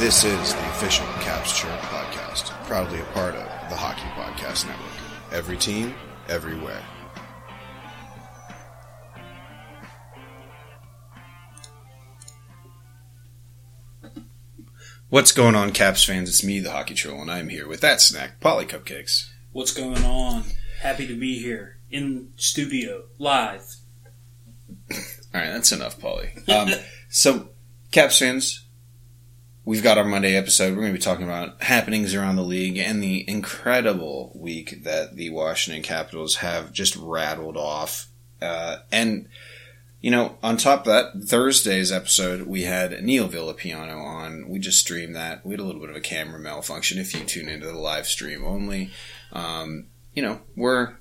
This is the official Caps Chirp podcast, proudly a part of the Hockey Podcast Network. Every team, everywhere. What's going on, Caps fans? It's me, the Hockey Troll, and I'm here with that snack, Polly Cupcakes. What's going on? Happy to be here in studio, live. Alright, that's enough, Polly. So, Caps fans, we've got our Monday episode. We're going to be talking about happenings around the league and the incredible week that the Washington Capitals have just rattled off. And, you know, on top of that, Thursday's episode, we had Neil Villapiano on. We just streamed that. We had a little bit of a camera malfunction if you tune into the live stream only. You know, we're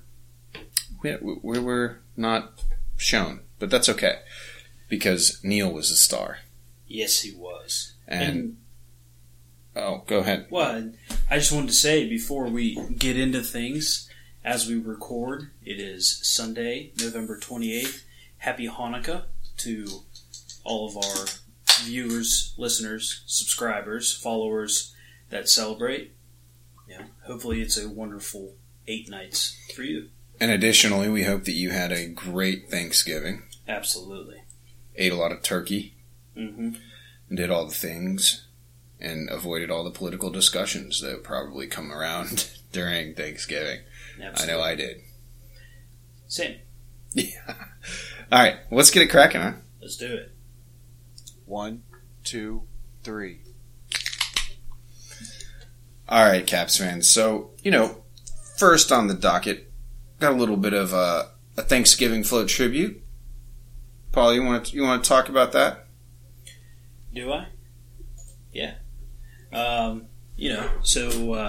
not shown, but that's okay because Neil was a star. Yes, he was. And oh, go ahead. Well, I just wanted to say before we get into things, as we record, it is Sunday, November 28th. Happy Hanukkah to all of our viewers, listeners, subscribers, followers that celebrate. Yeah, hopefully it's a wonderful 8 nights for you. And additionally, we hope that you had a great Thanksgiving. Absolutely. Ate a lot of turkey. Mm-hmm. And did all the things. And avoided all the political discussions that would probably come around during Thanksgiving. Absolutely. I know I did. Same. Yeah. All right, let's get it cracking, huh? Let's do it. 1, 2, 3. All right, Caps fans. So, you know, first on the docket, got a little bit of a Thanksgiving float tribute. Paul, you want to talk about that? Do I? Yeah. You know, so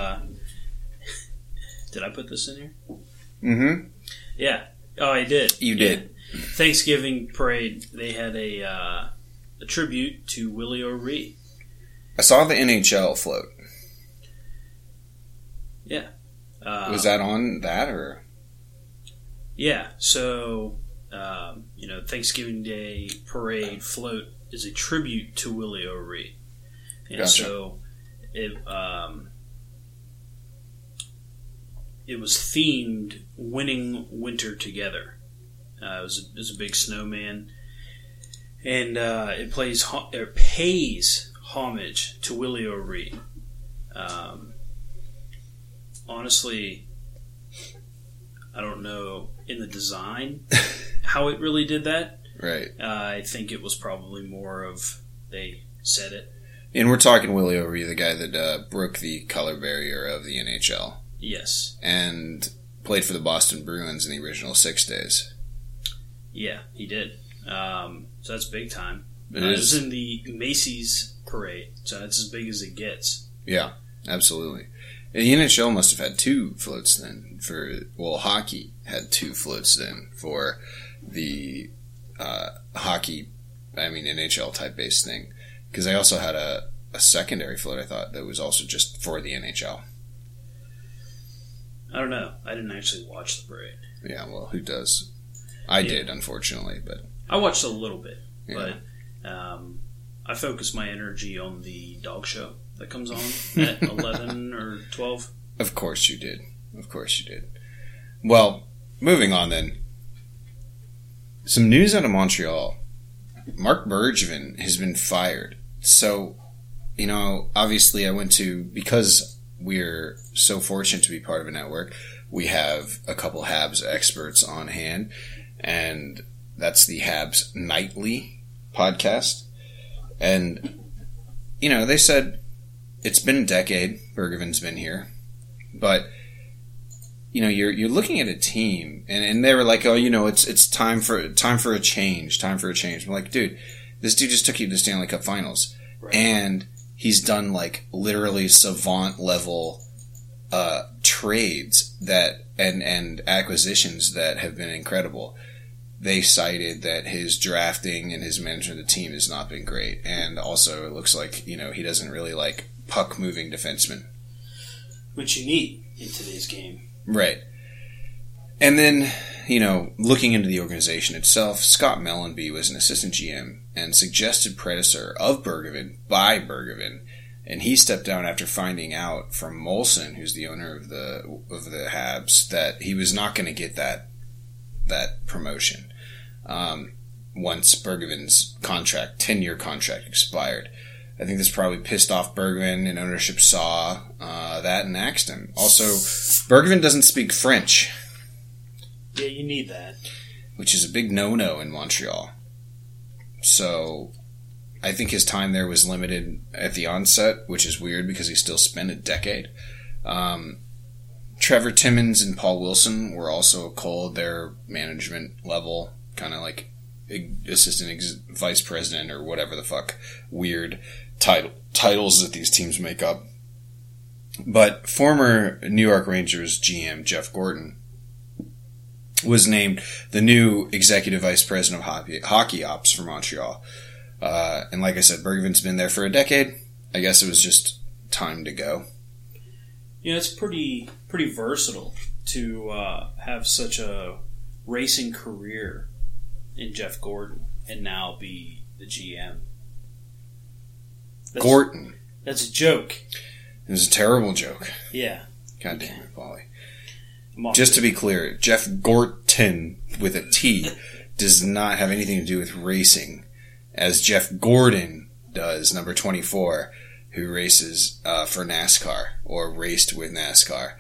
did I put this in here? Mm-hmm. Yeah. Oh, I did. You did. Thanksgiving parade. They had a tribute to Willie O'Ree. I saw the NHL float. Yeah. Was that on that or? Yeah. So, you know, Thanksgiving Day parade float is a tribute to Willie O'Ree, and Gotcha. so it was themed "Winning Winter Together." It was a big snowman, and it pays homage to Willie O'Ree. Honestly, I don't know in the design how it really did that. Right. I think it was probably more of they said it. And we're talking Willie O'Ree, the guy that broke the color barrier of the NHL. Yes. And played for the Boston Bruins in the original 6 days. Yeah, he did. So that's big time. It was is. in the Macy's parade, so that's as big as it gets. Yeah, absolutely. And the NHL must have had 2 floats then. Hockey had 2 floats then for the hockey, NHL type based thing. Because they also had a secondary float, I thought, that was also just for the NHL. I don't know. I didn't actually watch the parade. Yeah, well, who does? I did, unfortunately, but I watched a little bit, yeah. but I focused my energy on the dog show that comes on at 11 or 12. Of course you did. Of course you did. Well, moving on then. Some news out of Montreal. Marc Bergevin has been fired. So, you know, obviously because we're so fortunate to be part of a network, we have a couple Habs experts on hand, and that's the Habs Nightly podcast. And, you know, they said it's been a decade, Bergevin's been here, but, you know, you're looking at a team, and they were like, oh, you know, it's time for a change. I'm like, dude, this dude just took you to Stanley Cup Finals, Right. and he's done like literally savant level trades and acquisitions that have been incredible. They cited that his drafting and his management of the team has not been great, and also it looks like, you know, he doesn't really like puck moving defensemen, Which you need in today's game. right? And then, you know, looking into the organization itself, Scott Mellenby was an assistant GM and suggested predecessor of Bergevin by Bergevin and he stepped down after finding out from Molson, who's the owner of the Habs, that he was not going to get that promotion once Bergevin's 10-year contract expired. I think this probably pissed off Bergevin, and ownership saw that and axed him. Also, Bergevin doesn't speak French. Yeah, you need that. Which is a big no-no in Montreal. So, I think his time there was limited at the onset, which is weird because he still spent a decade. Trevor Timmins and Paul Wilson were also cold. Their management level, kind of like assistant vice president or whatever the fuck weird titles that these teams make up. But former New York Rangers GM Jeff Gorton was named the new executive vice president of hockey ops for Montreal. And like I said, Bergevin's been there for a decade. I guess it was just time to go. Yeah, it's pretty versatile to have such a racing career in Jeff Gorton and now be the GM. Gorton. That's a joke. It was a terrible joke. Yeah. God damn it, Paulie. Just to be clear, Jeff Gorton with a T does not have anything to do with racing, as Jeff Gordon does, number 24, who races for NASCAR, or raced with NASCAR.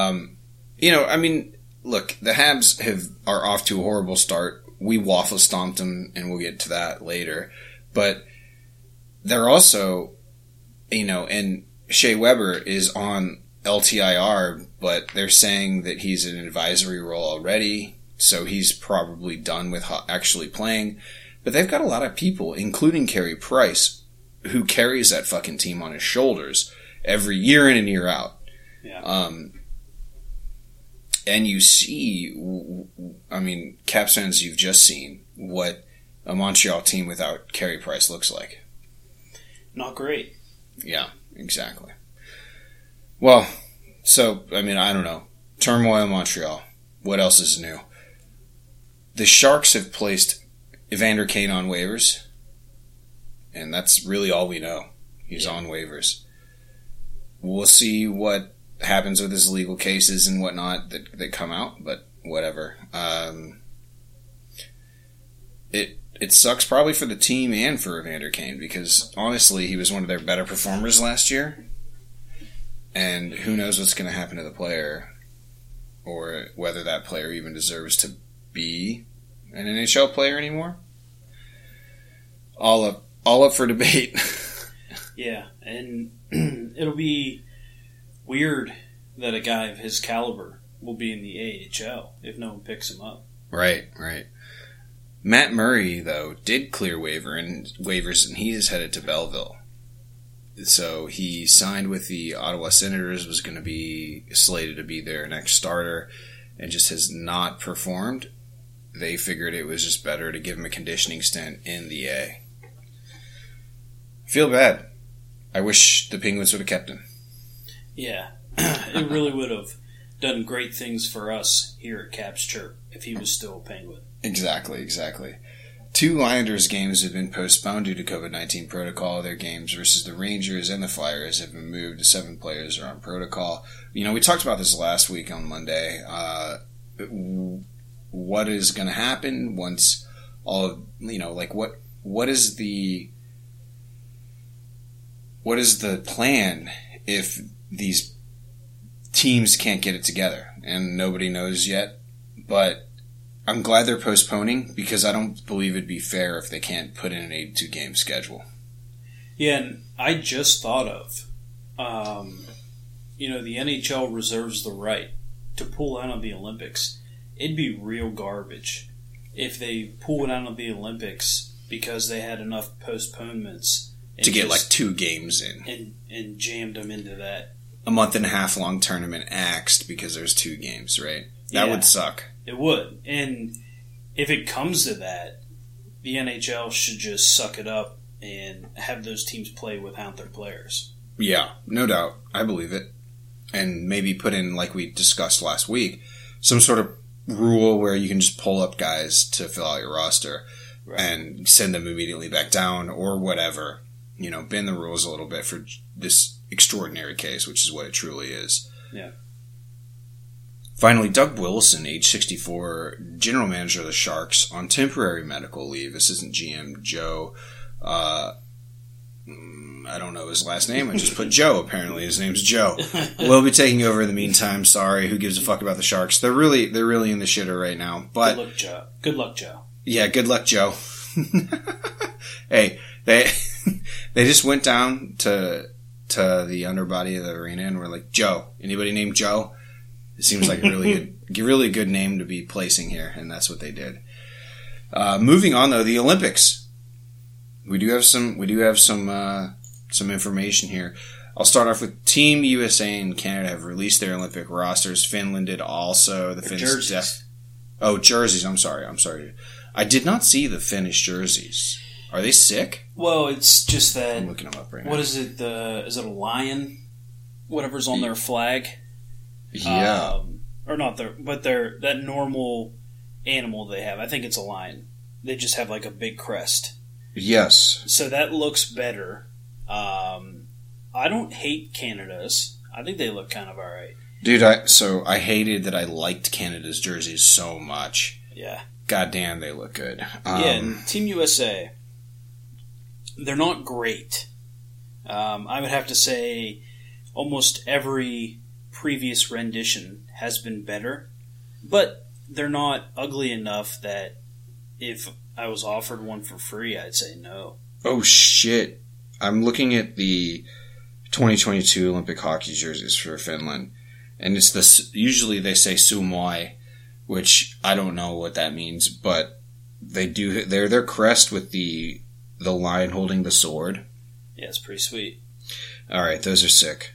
Look, the Habs are off to a horrible start. We waffle stomped them, and we'll get to that later. But they're also, and Shea Weber is on LTIR, but they're saying that he's in an advisory role already, so he's probably done with actually playing. But they've got a lot of people, including Carey Price, who carries that fucking team on his shoulders every year in and year out. Yeah. And you see, Caps fans, you've just seen what a Montreal team without Carey Price looks like. Not great. Yeah, exactly. Well, so, I don't know. Turmoil in Montreal. What else is new? The Sharks have placed Evander Kane on waivers, and that's really all we know. He's on waivers. We'll see what happens with his legal cases and whatnot that come out, but whatever. It sucks probably for the team and for Evander Kane, because honestly, he was one of their better performers last year, and who knows what's going to happen to the player, or whether that player even deserves to be an NHL player anymore. All up for debate. Yeah, and it'll be weird that a guy of his caliber will be in the AHL if no one picks him up. Right. Matt Murray, though, did clear waivers, and he is headed to Belleville. So he signed with the Ottawa Senators, was going to be slated to be their next starter, and just has not performed. They figured it was just better to give him a conditioning stint in the A. Feel bad. I wish the Penguins would have kept him. Yeah, it really would have done great things for us here at Caps Chirp if he was still a Penguin. Exactly. 2 Islanders games have been postponed due to COVID-19 protocol. Their games versus the Rangers and the Flyers have been moved. 7 players are on protocol. We talked about this last week on Monday. What is going to happen once all of, what is the plan if these teams can't get it together? And nobody knows yet, but I'm glad they're postponing, because I don't believe it'd be fair if they can't put in an 82-game schedule. Yeah, and I just thought of, the NHL reserves the right to pull out of the Olympics. It'd be real garbage if they pulled out of the Olympics because they had enough postponements to get 2 games in. And jammed them into that. A month and a half long tournament axed because there's 2 games, right? That would suck. It would. And if it comes to that, the NHL should just suck it up and have those teams play without their players. Yeah, no doubt. I believe it. And maybe put in, like we discussed last week, some sort of rule where you can just pull up guys to fill out your roster and send them immediately back down or whatever. bend the rules a little bit for this extraordinary case, which is what it truly is. Yeah. Finally, Doug Wilson, age 64, general manager of the Sharks, on temporary medical leave. Assistant GM Joe, I don't know his last name. I just put Joe. Apparently, his name's Joe. We'll be taking over in the meantime. Sorry, who gives a fuck about the Sharks? They're really in the shitter right now. But Good luck, Joe. Yeah, good luck, Joe. Hey, they just went down to the underbody of the arena and were like, Joe. Anybody named Joe? It seems like a really good name to be placing here, and that's what they did. Moving on, though, the Olympics. We do have some information here. I'll start off with Team USA and Canada have released their Olympic rosters. Finland did also. The Finns jerseys. Jerseys. I'm sorry. I did not see the Finnish jerseys. Are they sick? Well, it's just that. I'm looking them up right now. What is it? Is it a lion? Whatever's on their flag. Yeah. Or not but they're that normal animal they have. I think it's a lion. They just have like a big crest. Yes. So that looks better. I don't hate Canada's. I think they look kind of alright. Dude, I hated that I liked Canada's jerseys so much. Yeah. God damn, they look good. And Team USA, they're not great. I would have to say almost every previous rendition has been better, but they're not ugly enough that if I was offered one for free, I'd say no. Oh shit. I'm looking at the 2022 Olympic hockey jerseys for Finland, and it's usually they say Suomi, which I don't know what that means, but their crest with the lion holding the sword. Yeah, it's pretty sweet. Alright, those are sick.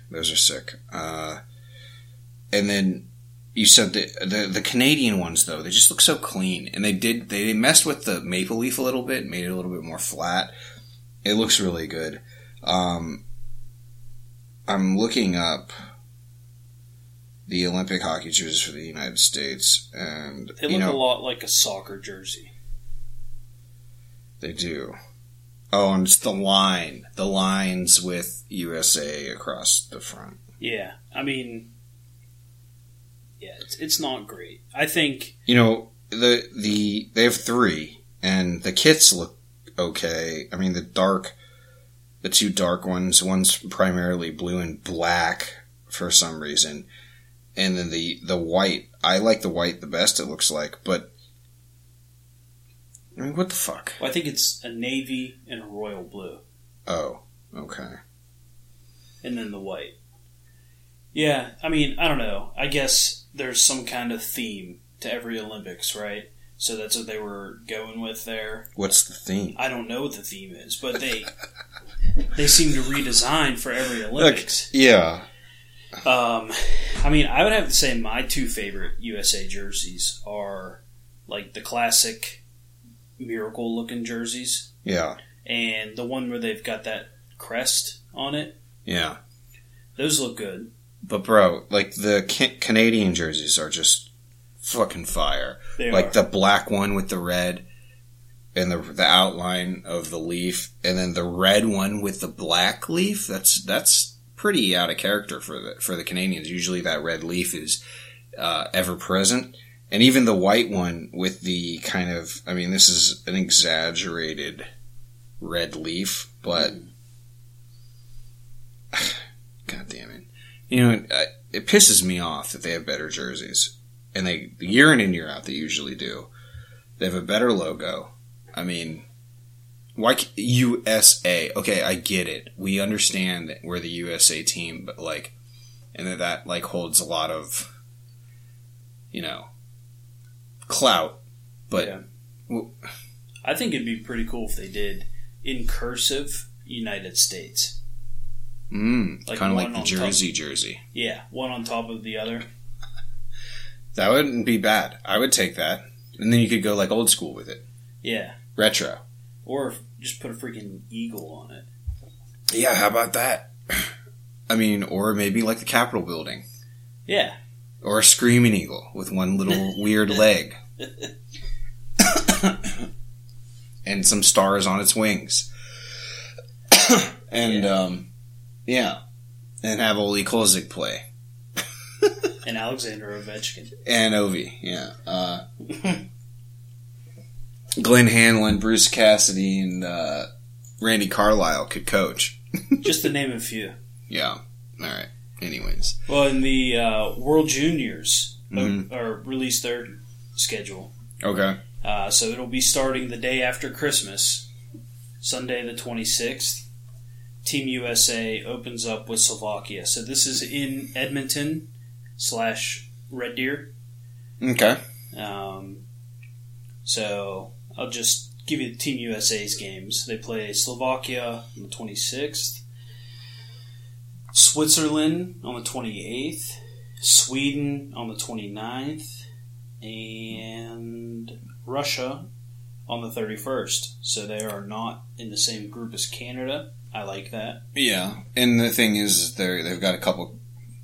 And then you said the Canadian ones, though, they just look so clean. And they messed with the maple leaf a little bit, made it a little bit more flat. It looks really good. I'm looking up the Olympic hockey jerseys for the United States, and they look a lot like a soccer jersey. They do. Oh, and it's the lines with USA across the front. Yeah, I mean, yeah, it's not great. I think they have 3, and the kits look okay. I mean, the 2 dark ones. One's primarily blue and black for some reason, and then the white. I like the white the best. It looks like, but I mean, what the fuck? Well, I think it's a navy and a royal blue. Oh, okay. And then the white. Yeah, I mean, I don't know. I guess there's some kind of theme to every Olympics, right? So that's what they were going with there. What's the theme? I don't know what the theme is, but they seem to redesign for every Olympics. Yeah. I mean, I would have to say my 2 favorite USA jerseys are like the classic Miracle-looking jerseys. Yeah. And the one where they've got that crest on it. Yeah. Those look good. But bro, like the Canadian jerseys are just fucking fire. They like are. the black one with the red and the outline of the leaf, and then the red one with the black leaf. That's pretty out of character for the Canadians. Usually that red leaf is ever present. And even the white one with the kind of, I mean, this is an exaggerated red leaf, but God damn it. It pisses me off that they have better jerseys. And they, year in and year out, they usually do. They have a better logo. I mean, why USA? Okay, I get it. We understand that we're the USA team, but and that holds a lot of, clout. But yeah. I think it'd be pretty cool if they did in cursive United States. Kind of like the jersey. Yeah, one on top of the other. That wouldn't be bad. I would take that. And then you could go old school with it. Yeah. Retro. Or just put a freaking eagle on it. Yeah, how about that? I mean, or maybe like the Capitol building. Yeah. Or a screaming eagle with one little weird leg. And some stars on its wings. And, and have Oli Kolzig play. And Alexander Ovechkin. And Ovi, Glenn Hanlon, Bruce Cassidy, and Randy Carlisle could coach. Just to name a few. Yeah. All right. Anyways. Well, in the World Juniors released their schedule. Okay. So it'll be starting the day after Christmas, Sunday the 26th. Team USA opens up with Slovakia. So this is in Edmonton / Red Deer. Okay. So I'll just give you Team USA's games. They play Slovakia on the 26th, Switzerland on the 28th, Sweden on the 29th, and Russia on the 31st. So they are not in the same group as Canada. I like that. Yeah, and the thing is, they've got a couple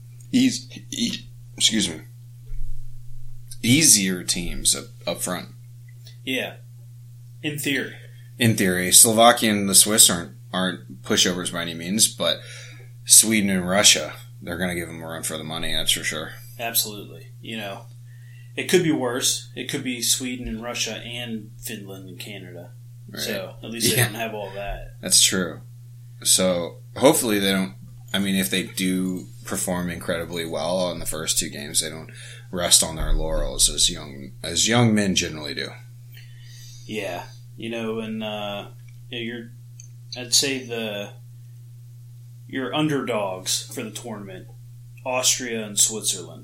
easier teams up front. Yeah, in theory. In theory, Slovakia and the Swiss aren't pushovers by any means, but Sweden and Russia, they're going to give them a run for the money. That's for sure. Absolutely. It could be worse. It could be Sweden and Russia and Finland and Canada. Right. So at least they don't have all that. That's true. So hopefully they don't. I mean, if they do perform incredibly well on the first two games, they don't rest on their laurels as young men generally do. Yeah, and I'd say your underdogs for the tournament, Austria and Switzerland.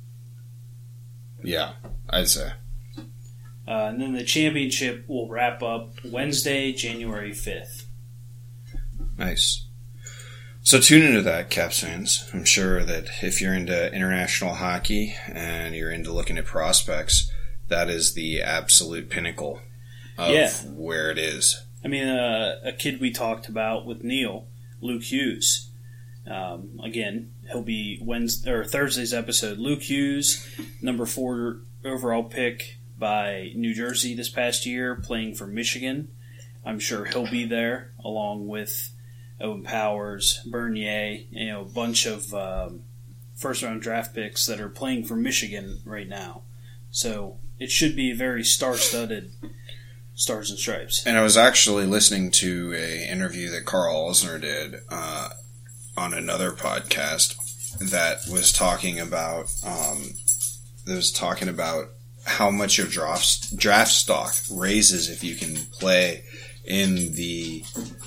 Yeah, I'd say. And then the championship will wrap up Wednesday, January 5th. Nice. So tune into that, Caps fans. I'm sure that if you're into international hockey and you're into looking at prospects, that is the absolute pinnacle of where it is. I mean, a kid we talked about with Neil, Luke Hughes. Again, he'll be Thursday's episode. Luke Hughes, number 4 overall pick by New Jersey this past year, playing for Michigan. I'm sure he'll be there along with Owen Powers, Bernier, a bunch of first-round draft picks that are playing for Michigan right now. So it should be a very star-studded Stars and Stripes. And I was actually listening to an interview that Carl Alsner did on another podcast that was talking about how much your draft stock raises if you can play in the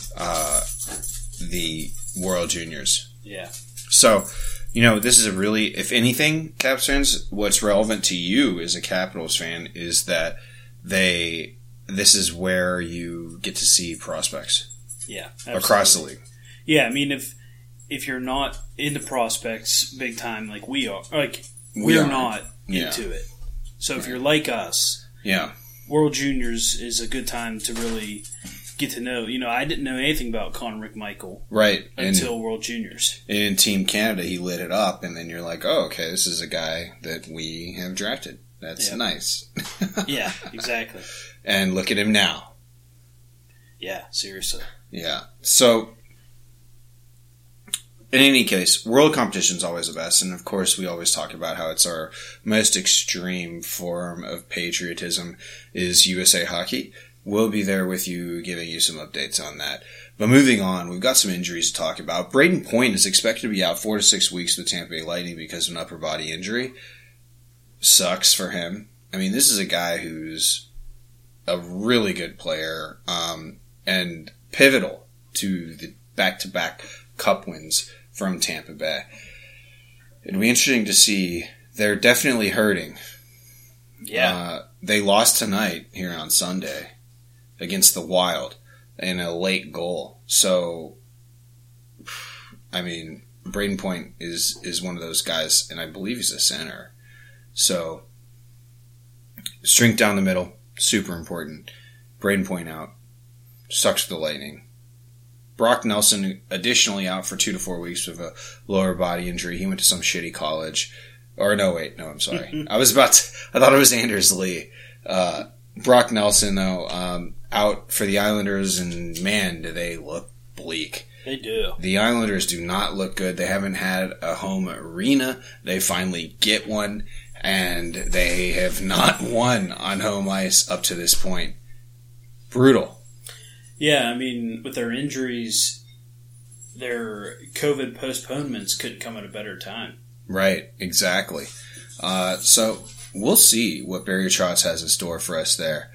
World Juniors. Yeah. So, this is if anything, Caps fans, what's relevant to you as a Capitals fan is that this is where you get to see prospects. Yeah. Absolutely. Across the league. Yeah, I mean, if you're not into prospects big time like we are, we're not into it. So if you're like us, World Juniors is a good time to really get to know. I didn't know anything about Connor McMichael until World Juniors. And in Team Canada, he lit it up, and then you're like, oh, okay, this is a guy that we have drafted. That's nice. Yeah, exactly. And look at him now. Yeah, seriously. Yeah. So, in any case, world competition is always the best, and of course we always talk about how it's our most extreme form of patriotism is USA Hockey. We'll be there with you, giving you some updates on that. But moving on, we've got some injuries to talk about. Braden Point is expected to be out 4 to 6 weeks with Tampa Bay Lightning because of an upper body injury. Sucks for him. I mean, this is a guy who's a really good player and pivotal to the back-to-back Cup wins from Tampa Bay. It'll be interesting to see. They're definitely hurting. Yeah. They lost tonight here on Sunday against the Wild in a late goal. So, I mean, Braden Point is one of those guys, and I believe he's a center. So, strength down the middle, super important. Braden Point out. Sucks for the Lightning. Brock Nelson additionally out for 2 to 4 weeks with a lower body injury. He went to some shitty college. Or no, I'm sorry. I thought it was Anders Lee. Brock Nelson, though, out for the Islanders, and man, do they look bleak. They do. The Islanders do not look good. They haven't had a home arena. They finally get one, and they have not won on home ice up to this point. Brutal. Yeah, I mean, with their injuries, their COVID postponements could come at a better time. Right, exactly. So we'll see what Barry Trotz has in store for us there.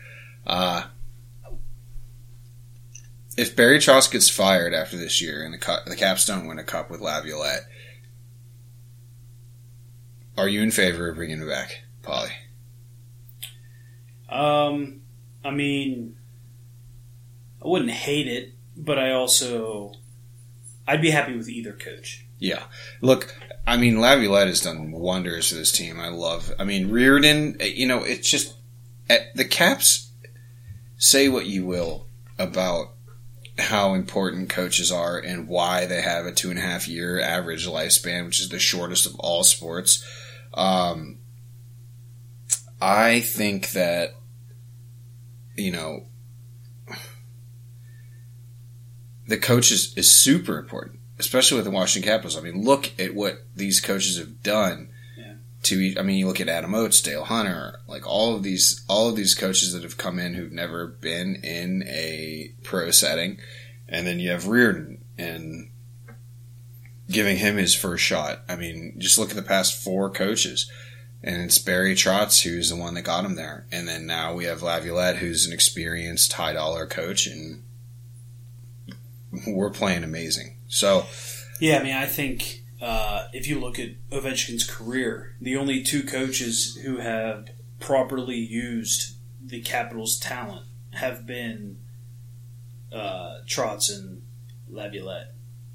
If Barry Trotz gets fired after this year and the Caps don't win a cup with Laviolette, are you in favor of bringing him back, Polly? I mean, I wouldn't hate it, but I'd be happy with either coach. Yeah. Look, I mean, Laviolette has done wonders for this team. Reardon, it's just, the Caps, say what you will about how important coaches are and why they have a 2.5 year average lifespan, which is the shortest of all sports. I think that, the coach is super important, especially with the Washington Capitals. I mean, look at what these coaches have done. Yeah. You look at Adam Oates, Dale Hunter, like all of these coaches that have come in who've never been in a pro setting, and then you have Reardon and giving him his first shot. I mean, just look at the past 4 coaches, and it's Barry Trotz who's the one that got him there, and then now we have Laviolette, who's an experienced high dollar coach, and we're playing amazing. So, yeah, I mean, I think if you look at Ovechkin's career, the only 2 coaches who have properly used the Capitals' talent have been Trotz and Laviolette.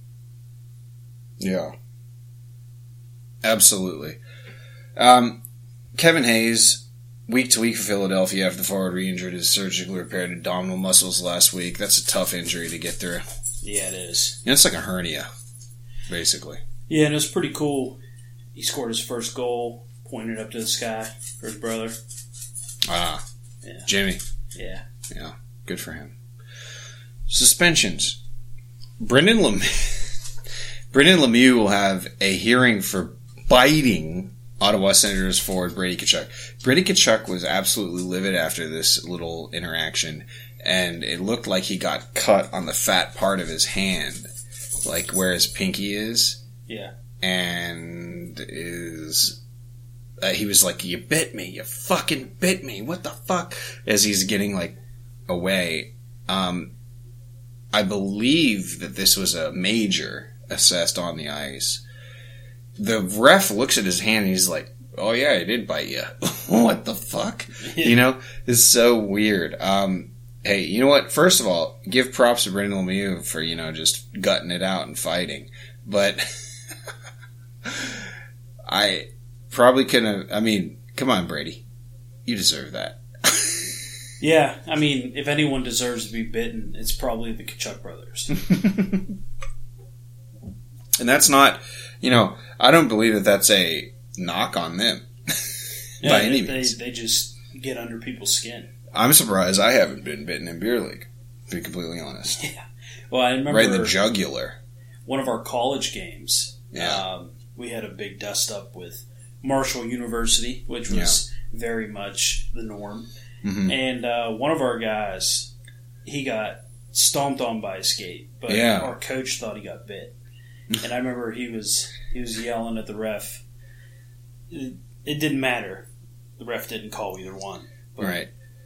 Yeah. Absolutely. Kevin Hayes, week to week for Philadelphia after the forward re-injured his surgically repaired abdominal muscles last week. That's a tough injury to get through. Yeah, it is. It's like a hernia, basically. Yeah, and it was pretty cool. He scored his first goal, pointed up to the sky for his brother. Ah, yeah. Jimmy. Yeah. Yeah, good for him. Suspensions. Brendan Lemieux will have a hearing for biting Ottawa Senators forward Brady Tkachuk. Brady Tkachuk was absolutely livid after this little interaction, and it looked like he got cut on the fat part of his hand, like where his pinky is. Yeah. And he was like, "You bit me, you fucking bit me, what the fuck?" As he's getting away. I believe that this was a major assessed on the ice. The ref looks at his hand and he's like, "Oh yeah, I did bite you." What the fuck? It's so weird. Hey, you know what? First of all, give props to Brendan Lemieux for, just gutting it out and fighting. But I probably couldn't have, come on, Brady. You deserve that. Yeah, I mean, if anyone deserves to be bitten, it's probably the Tkachuk brothers. And that's not, I don't believe that that's a knock on them. Yeah, by any means. They just get under people's skin. I'm surprised I haven't been bitten in beer league, to be completely honest. Yeah. Well, I remember... Right in the jugular. One of our college games, yeah. We had a big dust-up with Marshall University, which was very much the norm. Mm-hmm. And one of our guys, he got stomped on by a skate, but our coach thought he got bit. And I remember he was yelling at the ref. It didn't matter. The ref didn't call either one. But. Right.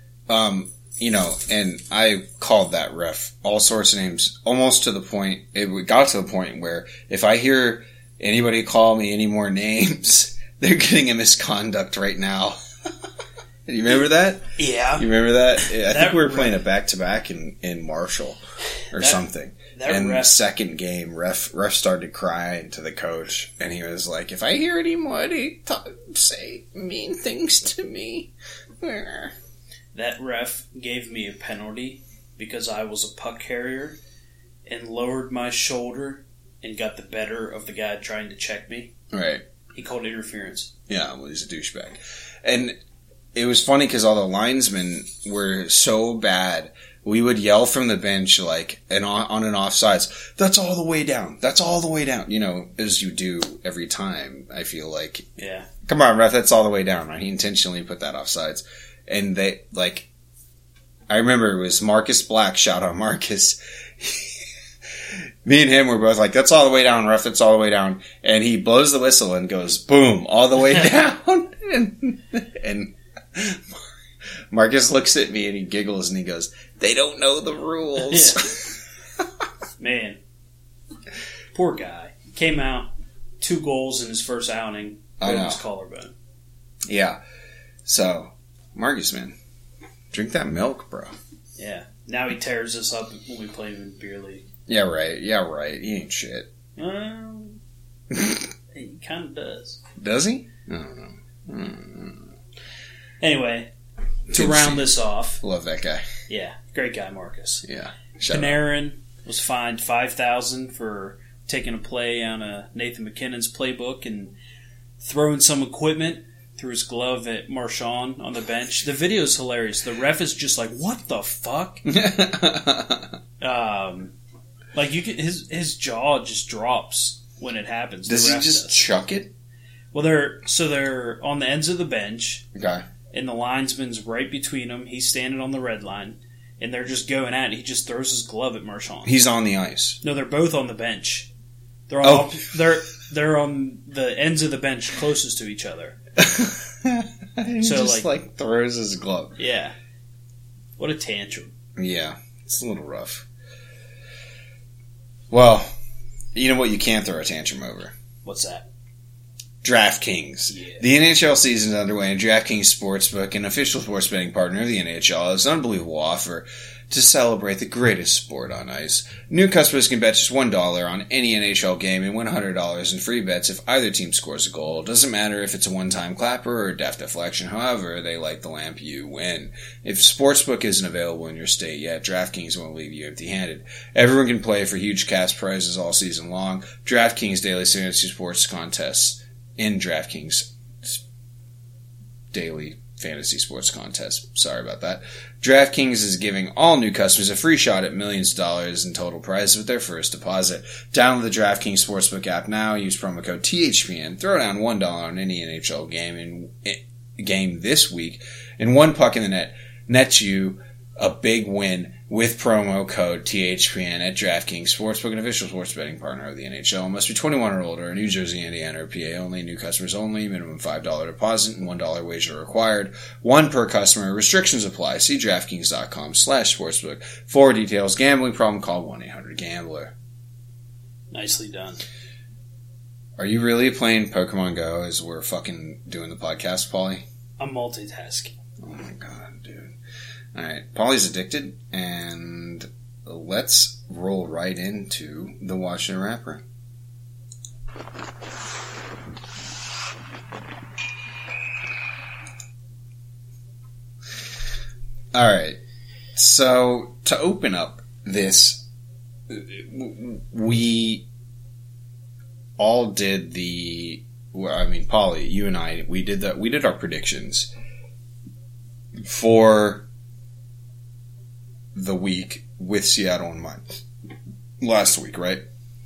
And I called that ref all sorts of names, almost to the point, it got to the point where if I hear anybody call me any more names, they're getting a misconduct right now. You remember that? Yeah. You remember that? I think we were playing a back-to-back in Marshall or something. And the second game, ref started crying to the coach, and he was like, "If I hear anybody say mean things to me..." That ref gave me a penalty because I was a puck carrier and lowered my shoulder and got the better of the guy trying to check me. Right. He called interference. Yeah, well, he's a douchebag. And it was funny because all the linesmen were so bad we would yell from the bench, like, and on an offsides, that's all the way down. That's all the way down. You know, as you do every time, I feel like. Yeah. Come on, ref, that's all the way down. He intentionally put that offsides. And they, like, I remember it was Marcus Black, shout out Marcus. Me and him were both like, that's all the way down, ref, that's all the way down. And he blows the whistle and goes, boom, all the way down. and Marcus looks at me and he giggles and he goes, they don't know the rules. Yeah. Man. Poor guy. Came out, 2 goals in his first outing, broke his collarbone. Yeah. So, Marcus, man, drink that milk, bro. Yeah. Now he tears us up when we play him in beer league. Yeah, right. Yeah, right. He ain't shit. He kind of does. Does he? I don't know. Anyway, to round this off. Love that guy. Yeah, great guy, Marcus. Yeah. Panarin was fined $5,000 for taking a play on Nathan McKinnon's playbook and throwing some equipment through his glove at Marchand on the bench. The video is hilarious. The ref is just like, "What the fuck?" Like you can, his jaw just drops when it happens. Does he just chuck it? Well, they're on the ends of the bench. Okay. And the linesman's right between them. He's standing on the red line, and they're just going at it. He just throws his glove at Marchand. He's on the ice. No, they're both on the bench. They're on they're on the ends of the bench closest to each other. He so just like throws his glove. Yeah. What a tantrum. Yeah, it's a little rough. Well, you know what you can't throw a tantrum over? What's that? DraftKings. Yeah. The NHL season is underway, and DraftKings Sportsbook, an official sports betting partner of the NHL, has an unbelievable offer to celebrate the greatest sport on ice. New customers can bet just $1 on any NHL game and win $100 in free bets if either team scores a goal. It doesn't matter if it's a one-time clapper or a deft deflection. However they light the lamp, you win. If Sportsbook isn't available in your state yet, DraftKings won't leave you empty-handed. Everyone can play for huge cash prizes all season long. DraftKings Daily Fantasy Sports Contests in DraftKings Daily Fantasy Sports Contest. Sorry about that. DraftKings is giving all new customers a free shot at millions of dollars in total prizes with their first deposit. Download the DraftKings Sportsbook app now. Use promo code THPN. Throw down $1 on any NHL game this week, and one puck in the net nets you a big win with promo code THPN at DraftKings Sportsbook, an official sports betting partner of the NHL. Must be 21 or older. New Jersey, Indiana, or PA only. New customers only. Minimum $5 deposit and $1 wager required. One per customer. Restrictions apply. See DraftKings.com/sportsbook for details. Gambling problem? Call 1-800-GAMBLER. Nicely done. Are you really playing Pokemon Go as we're fucking doing the podcast, Paulie? I'm multitasking. Oh my god, dude. Alright, Paulie's addicted, and let's roll right into the Washington Rapper. Alright, so to open up this, we all did Paulie, you and I, we did our predictions for the week with Seattle in mind. Last week, right?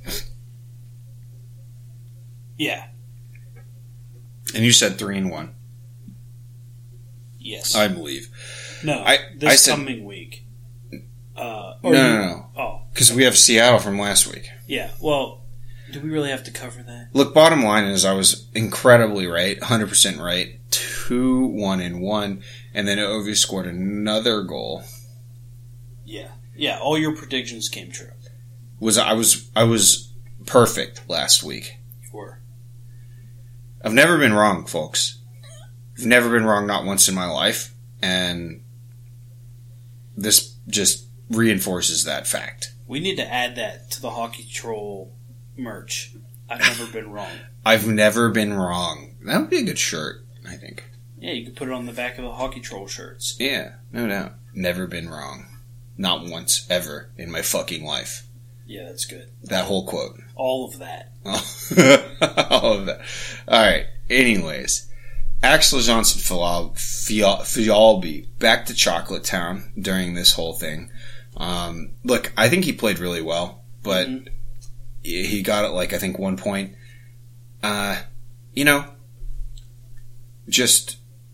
Yeah. And you said 3-1. Yes. I believe. No, this coming week. No. Oh. Because we have Seattle from last week. Yeah, well, do we really have to cover that? Look, bottom line is I was incredibly right, 100% right, 2-1-1, and then Ovi scored another goal. Yeah, all your predictions came true. I was perfect last week. You were. I've never been wrong, folks. I've never been wrong, not once in my life, and this just reinforces that fact. We need to add that to the Hockey Troll merch. I've never been wrong. I've never been wrong. That would be a good shirt, I think. Yeah, you could put it on the back of the Hockey Troll shirts. Yeah, no doubt. Never been wrong. Not once, ever, in my fucking life. Yeah, that's good. That whole quote. All of that. All of that. Alright, anyways. Axel Johnson Fialbi back to Chocolate Town during this whole thing. Look, I think he played really well, but he got it like I think 1 point. Just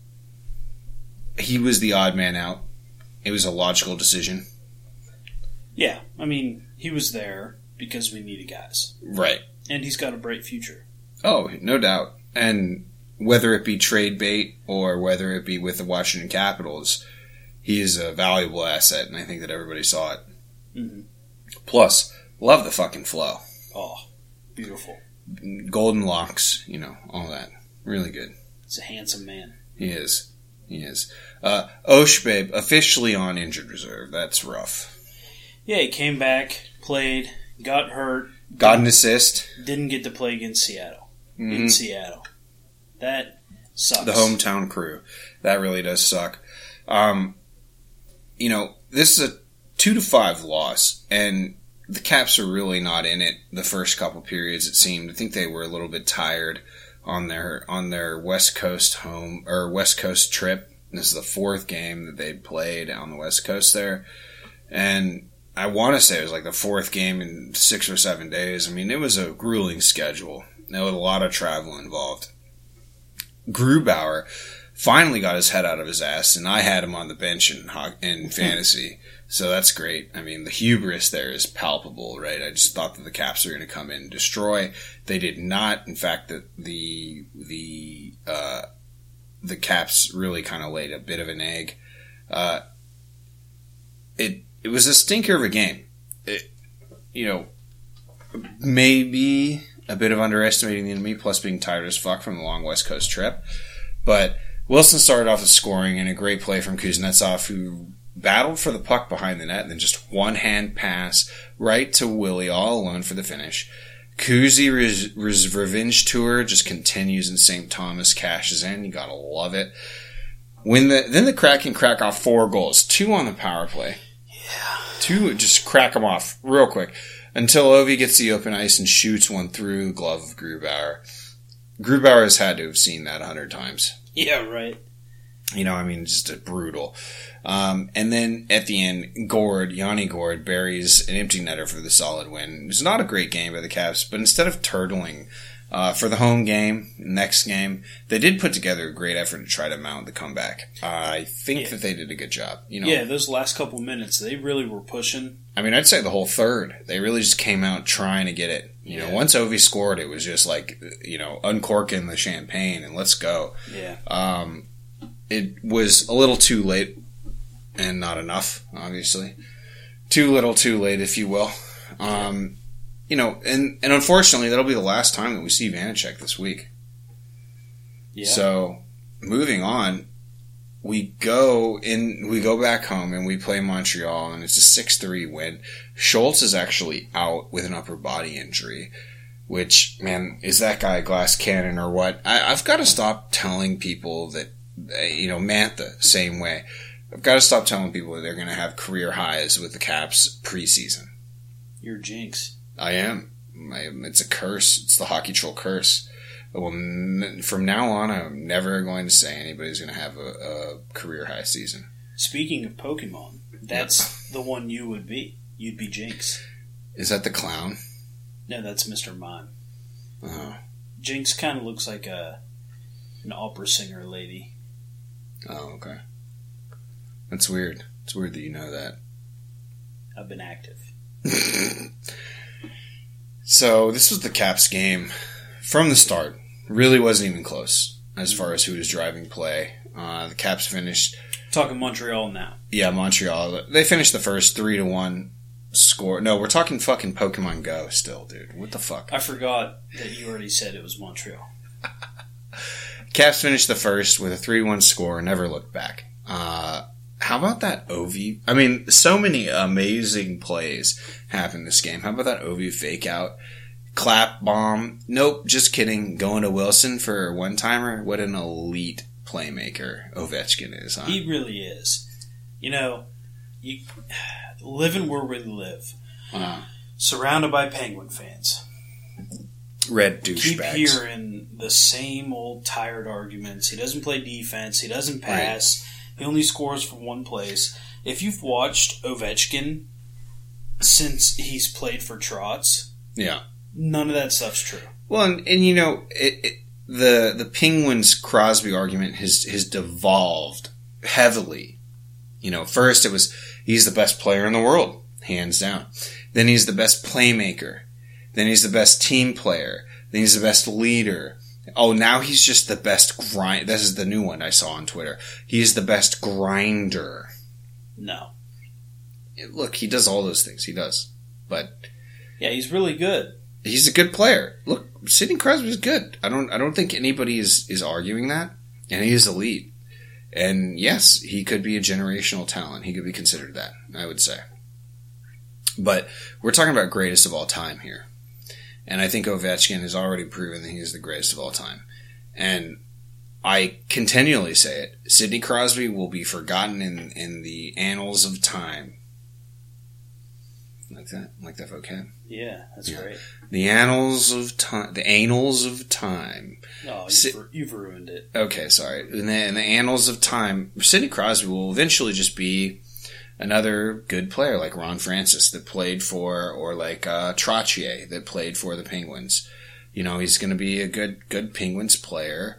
he was the odd man out. It was a logical decision. Yeah, I mean, he was there because we needed guys. Right. And he's got a bright future. Oh, no doubt. And whether it be trade bait or whether it be with the Washington Capitals, he is a valuable asset, and I think that everybody saw it. Mm-hmm. Plus, love the fucking flow. Oh, beautiful. Golden locks, all that. Really good. He's a handsome man. He is. Oshbabe officially on injured reserve. That's rough. Yeah, he came back, played, got hurt. Got an assist. Didn't get to play against Seattle. Mm-hmm. In Seattle. That sucks. The hometown crew. That really does suck. This is a 2-5 loss, and the Caps are really not in it the first couple periods, it seemed. I think they were a little bit tired on their West Coast West Coast trip. This is the fourth game that they played on the West Coast there. And I want to say it was like the fourth game in 6 or 7 days. I mean, it was a grueling schedule. There was a lot of travel involved. Grubauer finally got his head out of his ass, and I had him on the bench in fantasy. So that's great. I mean, the hubris there is palpable, right? I just thought that the Caps were going to come in and destroy. They did not. In fact, the Caps really kind of laid a bit of an egg. It was a stinker of a game. Maybe a bit of underestimating the enemy, plus being tired as fuck from the long West Coast trip. But Wilson started off with scoring and a great play from Kuznetsov, who battled for the puck behind the net, and then just one-hand pass right to Willie all alone for the finish. Kuzi's revenge tour just continues, and St. Thomas cashes in. You gotta love it. Then the Kraken crack off 4 goals, 2 on the power play. Yeah. 2, just crack them off real quick until Ovi gets the open ice and shoots one through the glove of Grubauer. Grubauer has had to have seen that 100 times. Yeah, right. Just a brutal. And then at the end, Yanni Gord buries an empty netter for the solid win. It was not a great game by the Caps, but instead of turtling for the home game, next game, they did put together a great effort to try to mount the comeback. I think that they did a good job. Yeah, those last couple minutes, they really were pushing. I mean, I'd say the whole third. They really just came out trying to get it. Once Ovi scored, it was just like, uncorking the champagne and let's go. Yeah. It was a little too late and not enough, obviously. Too little, too late, if you will. And unfortunately, that'll be the last time that we see Vanacek this week. Yeah. So, moving on, we go back home and we play Montreal, and it's a 6-3 win. Schultz is actually out with an upper body injury, which, man, is that guy a glass cannon or what? I've got to stop telling people that, Mantha, same way. I've got to stop telling people that they're going to have career highs with the Caps preseason. You're a jinx. I am. It's a curse. It's the Hockey Troll curse. From now on, I'm never going to say anybody's going to have a career high season. Speaking of Pokemon, that's the one you would be. You'd be Jinx. Is that the clown? No, that's Mr. Mime. Oh. Jinx kind of looks like an opera singer lady. Oh, okay. That's weird. It's weird that you know that. I've been active. So, this was the Caps game from the start. Really wasn't even close as far as who was driving play. The Caps finished... Talking Montreal now. Yeah, Montreal. They finished the first 3-1 score. No, we're talking fucking Pokemon Go still, dude. What the fuck? I forgot that you already said it was Montreal. Caps finished the first with a 3-1 score and never looked back. How about that Ovi? I mean, so many amazing plays happened this game. How about that Ovi fake out? Clap bomb. Nope, just kidding. Going to Wilson for a one-timer. What an elite playmaker Ovechkin is, huh? He really is. Living where we live. Surrounded by Penguin fans. Red keep douchebags. hearing the same old tired arguments. He doesn't play defense. He doesn't pass. Right. He only scores from one place. If you've watched Ovechkin since he's played for Trotz, yeah, none of that stuff's true. Well, and you know, the Penguins Crosby argument has devolved heavily. You know, first it was he's the best player in the world, hands down. Then he's the best playmaker. Then he's the best team player. Then he's the best leader. Oh, now he's just the best grind. This is the new one I saw on Twitter. He's the best grinder. No. Look, he does all those things. He does. But yeah, he's really good. He's a good player. Look, Sidney Crosby is good. I don't think anybody is arguing that. And he is elite. And yes, he could be a generational talent. He could be considered that, I would say. But we're talking about greatest of all time here. And I think Ovechkin has already proven that he is the greatest of all time. And I continually say it. Sidney Crosby will be forgotten in the annals of time. Like that? Like that vocab? Yeah, that's great. The annals of time. The annals of time. Oh, you've ruined it. Okay, sorry. In the annals of time, Sidney Crosby will eventually just be another good player like Ron Francis that played for, or like Trottier that played for the Penguins. You know, he's going to be a good Penguins player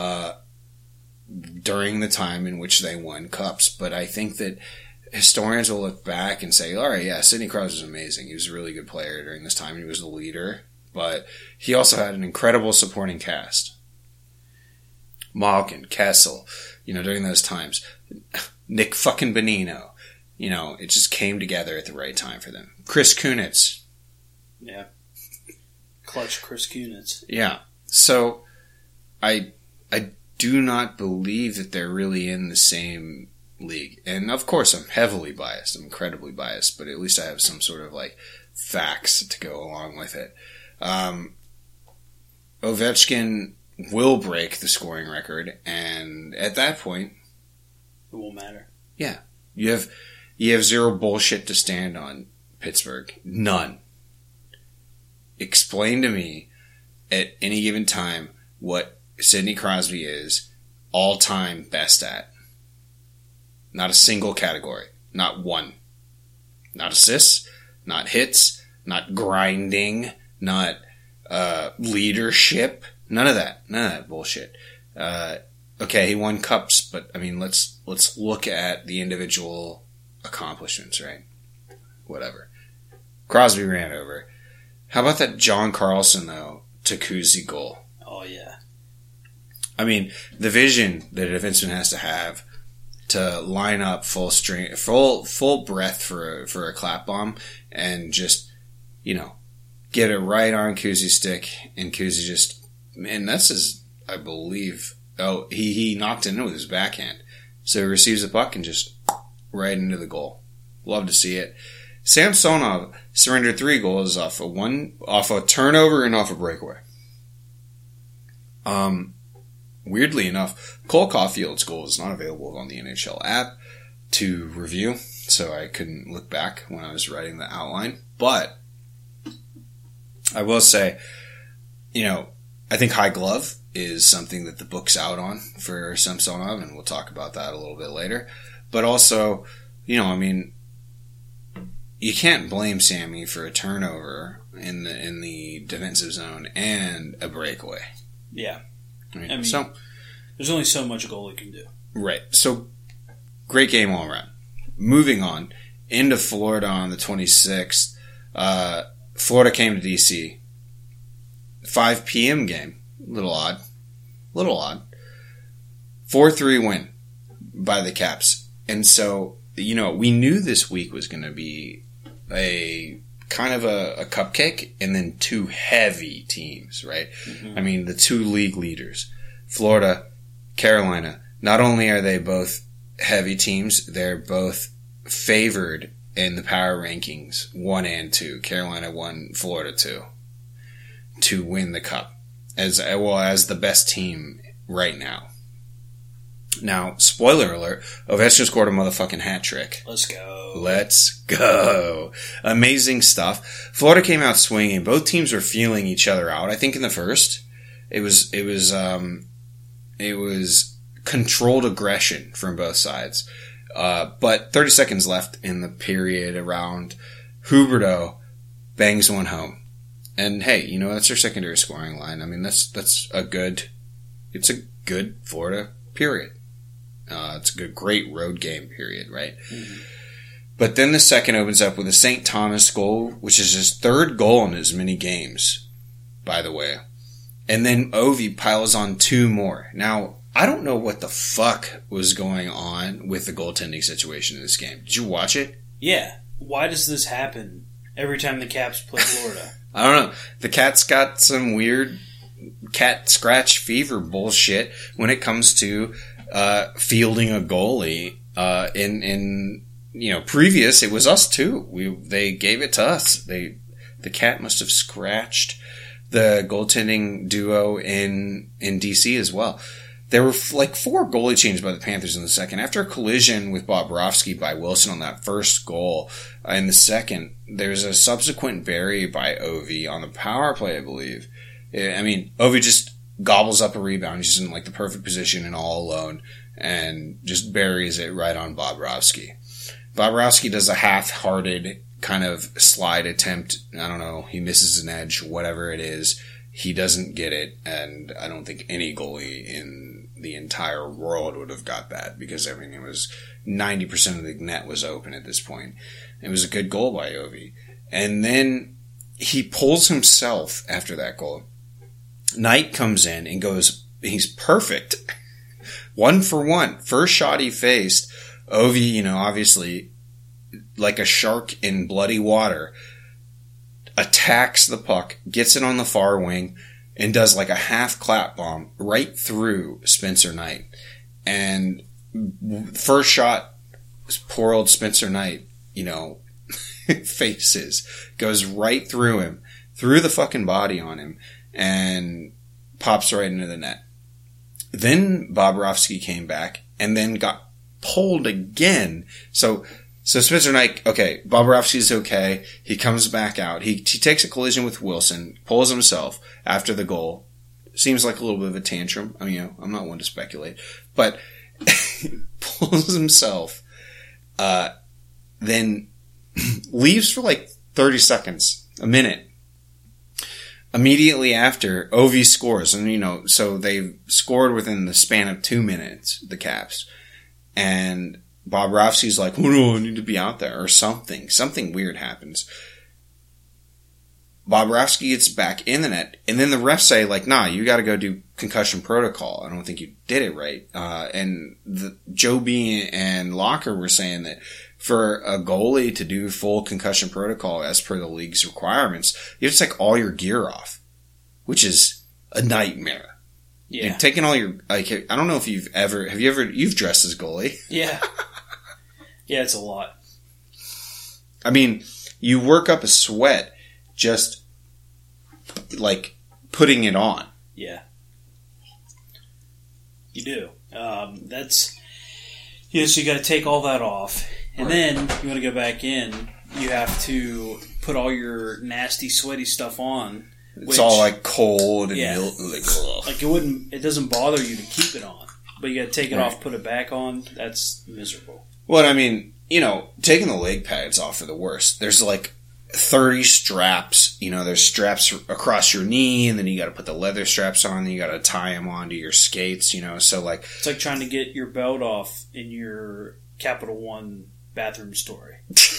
during the time in which they won cups. But I think that historians will look back and say, all right, yeah, Sidney Crosby was amazing. He was a really good player during this time. He was the leader. But he also had an incredible supporting cast. Malkin, Kessel, you know, during those times. Nick fucking Bonino. You know, it just came together at the right time for them. Chris Kunitz. Yeah. Clutch Chris Kunitz. Yeah. So, I do not believe that they're really in the same league. And of course, I'm heavily biased. I'm incredibly biased. But at least I have some sort of, like, facts to go along with it. Ovechkin will break the scoring record. And at that point, it won't matter. Yeah. You have zero bullshit to stand on, Pittsburgh. None. Explain to me at any given time what Sidney Crosby is all-time best at. Not a single category. Not one. Not assists, not hits, not grinding, not leadership. None of that. None of that bullshit. Okay, he won cups, but I mean, let's look at the individual accomplishments, right? Whatever. Crosby ran over. How about that John Carlson, though, Kuzi goal? Oh, yeah. I mean, the vision that a defenseman has to have to line up full breath for a clap bomb and just, you know, get it right on Kuzi's stick, and Kuzi just, man, that's his, I believe, he knocked it in with his backhand. So he receives the puck and just right into the goal. Love to see it. Samsonov surrendered 3 goals off a turnover and off a breakaway. Weirdly enough, Cole Caulfield's goal is not available on the NHL app to review, so I couldn't look back when I was writing the outline. But I will say, you know, I think High Glove is something that the book's out on for Samsonov, and we'll talk about that a little bit later. But also, you know, I mean, you can't blame Sammy for a turnover in the defensive zone and a breakaway. Yeah. Right. I mean, so there's only so much a goalie can do. Right. So, great game all around. Moving on, into Florida on the 26th. Florida came to D.C. 5 p.m. game. Little odd. 4-3 win by the Caps. And so, you know, we knew this week was going to be a kind of a cupcake, and then 2 heavy teams, right? Mm-hmm. I mean, the 2 league leaders, Florida, Carolina. Not only are they both heavy teams, they're both favored in the power rankings 1 and 2. Carolina 1, Florida 2, to win the cup as well as the best team right now. Now, spoiler alert, Ovechkin scored a motherfucking hat trick. Let's go. Let's go. Amazing stuff. Florida came out swinging. Both teams were feeling each other out. I think in the first, it was controlled aggression from both sides. But 30 seconds left in the period around, Huberdeau bangs one home. And hey, you know, that's their secondary scoring line. I mean, it's a good Florida period. It's a great road game period, right? Mm-hmm. But then the second opens up with a St. Thomas goal, which is his third goal in as many games, by the way. And then Ovi piles on two more. Now, I don't know what the fuck was going on with the goaltending situation in this game. Did you watch it? Yeah. Why does this happen every time the Caps play Florida? I don't know. The Cats got some weird cat scratch fever bullshit when it comes to fielding a goalie. In previous, it was us too. They gave it to us. The Cat must have scratched the goaltending duo in DC as well. There were like 4 goalie changes by the Panthers in the second. After a collision with Bobrovsky by Wilson on that first goal in the second, there's a subsequent bury by Ovi on the power play, I believe. I mean, Ovi just gobbles up a rebound. He's in like the perfect position and all alone and just buries it right on Bobrovsky. Bobrovsky does a half-hearted kind of slide attempt. I don't know. He misses an edge, whatever it is. He doesn't get it, and I don't think any goalie in the entire world would have got that because everything was 90% of the net was open at this point. It was a good goal by Ovi. And then he pulls himself after that goal. Knight comes in and goes, he's perfect. 1 for 1. First shot he faced, Ovi, obviously, like a shark in bloody water, attacks the puck, gets it on the far wing, and does like a half clap bomb right through Spencer Knight. And first shot, poor old Spencer Knight, faces, goes right through him, through the fucking body on him, and pops right into the net. Then Bobrovsky came back and then got pulled again. So Spencer Knight, okay, Bobrovsky's okay. He comes back out. He takes a collision with Wilson, pulls himself after the goal. Seems like a little bit of a tantrum. I mean, I'm not one to speculate. But pulls himself, then leaves for like 30 seconds, a minute. Immediately after, Ovi scores. And, so they've scored within the span of 2 minutes, the Caps. And Bobrovsky's like, oh no, I need to be out there, or something. Something weird happens. Bobrovsky gets back in the net, and then the refs say, like, nah, you gotta go do concussion protocol. I don't think you did it right. And Joe B and Locker were saying that for a goalie to do full concussion protocol as per the league's requirements, you have to take all your gear off, which is a nightmare. Yeah. And taking all your, like, I don't know if you've dressed as goalie. Yeah. Yeah, it's a lot. I mean, you work up a sweat just, like, putting it on. Yeah. You do. So you got to take all that off. And then you want to go back in, you have to put all your nasty, sweaty stuff on. It's all like cold and it doesn't bother you to keep it on, but you got to take it off, put it back on. That's miserable. Well, I mean, taking the leg pads off are the worst. There's like 30 straps. There's straps across your knee, and then you got to put the leather straps on. And you got to tie them onto your skates. So like it's like trying to get your belt off in your Capital One bathroom story.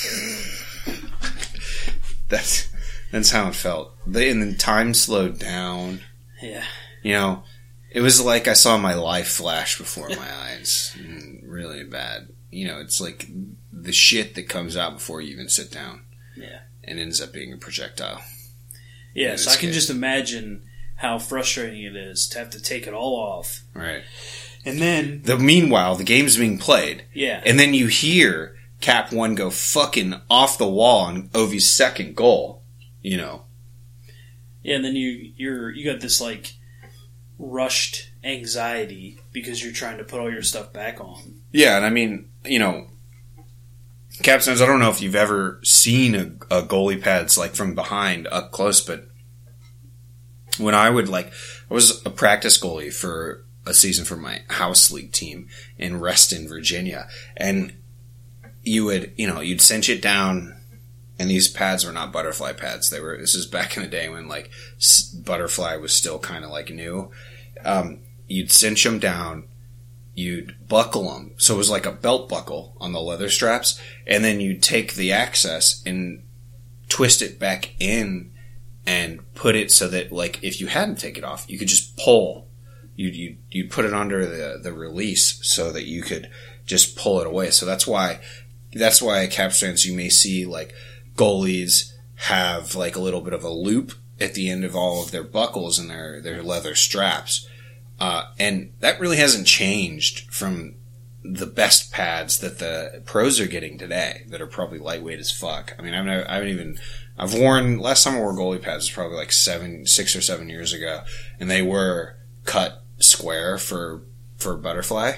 That's how it felt. And then time slowed down. Yeah. It was like I saw my life flash before my eyes. Really bad. It's like the shit that comes out before you even sit down. Yeah. And ends up being a projectile. Yeah, so I can just imagine how frustrating it is to have to take it all off. Right. And then... Meanwhile, the game's being played. Yeah. And then you hear Cap 1 go fucking off the wall on Ovi's second goal. Yeah, and then you got this, like, rushed anxiety because you're trying to put all your stuff back on. Yeah, and I mean, Capstones, I don't know if you've ever seen a goalie pads like from behind up close, but when I was a practice goalie for a season for my house league team in Reston, Virginia, and you'd cinch it down, and these pads were not butterfly pads. This is back in the day when like butterfly was still kind of like new. You'd cinch them down, you'd buckle them. So it was like a belt buckle on the leather straps. And then you'd take the access and twist it back in and put it so that, like, if you hadn't taken it off, you could just pull. You'd put it under the release so that you could just pull it away. So that's why at Capstones you may see, like, goalies have, like, a little bit of a loop at the end of all of their buckles and their leather straps. And that really hasn't changed from the best pads that the pros are getting today that are probably lightweight as fuck. I mean, I've worn, last time I wore goalie pads was probably like 6 or 7 years ago, and they were cut square for butterfly.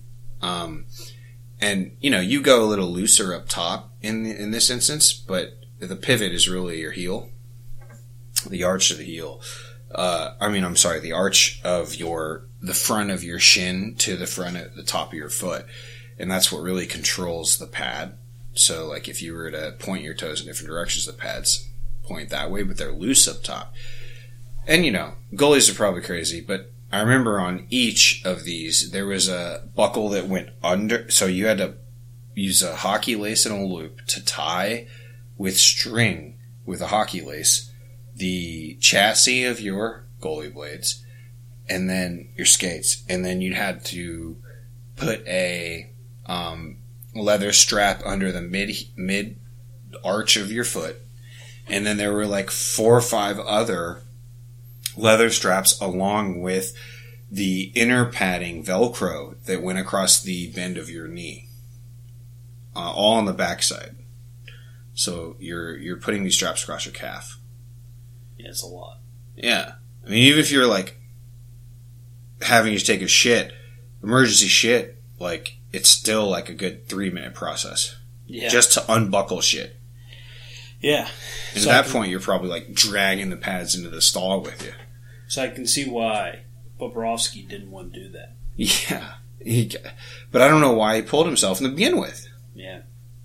And, you go a little looser up top in this instance, but the pivot is really your heel. The arch of the heel. The arch of the front of your shin to the front of the top of your foot. And that's what really controls the pad. So, like, if you were to point your toes in different directions, the pads point that way, but they're loose up top. And, goalies are probably crazy, but I remember on each of these, there was a buckle that went under, so you had to use a hockey lace and a loop to tie with string with a hockey lace the chassis of your goalie blades and then your skates, and then you had to put a leather strap under the mid arch of your foot, and then there were like 4 or 5 other leather straps along with the inner padding Velcro that went across the bend of your knee, all on the backside. So you're putting these straps across your calf. Yeah, it's a lot. Yeah. I mean, even if you're, like, having to take a shit, emergency shit, like, it's still, like, a good 3-minute process. Yeah. Just to unbuckle shit. Yeah. And at that point, you're probably, like, dragging the pads into the stall with you. So I can see why Bobrovsky didn't want to do that. Yeah. But I don't know why he pulled himself to begin with. Yeah.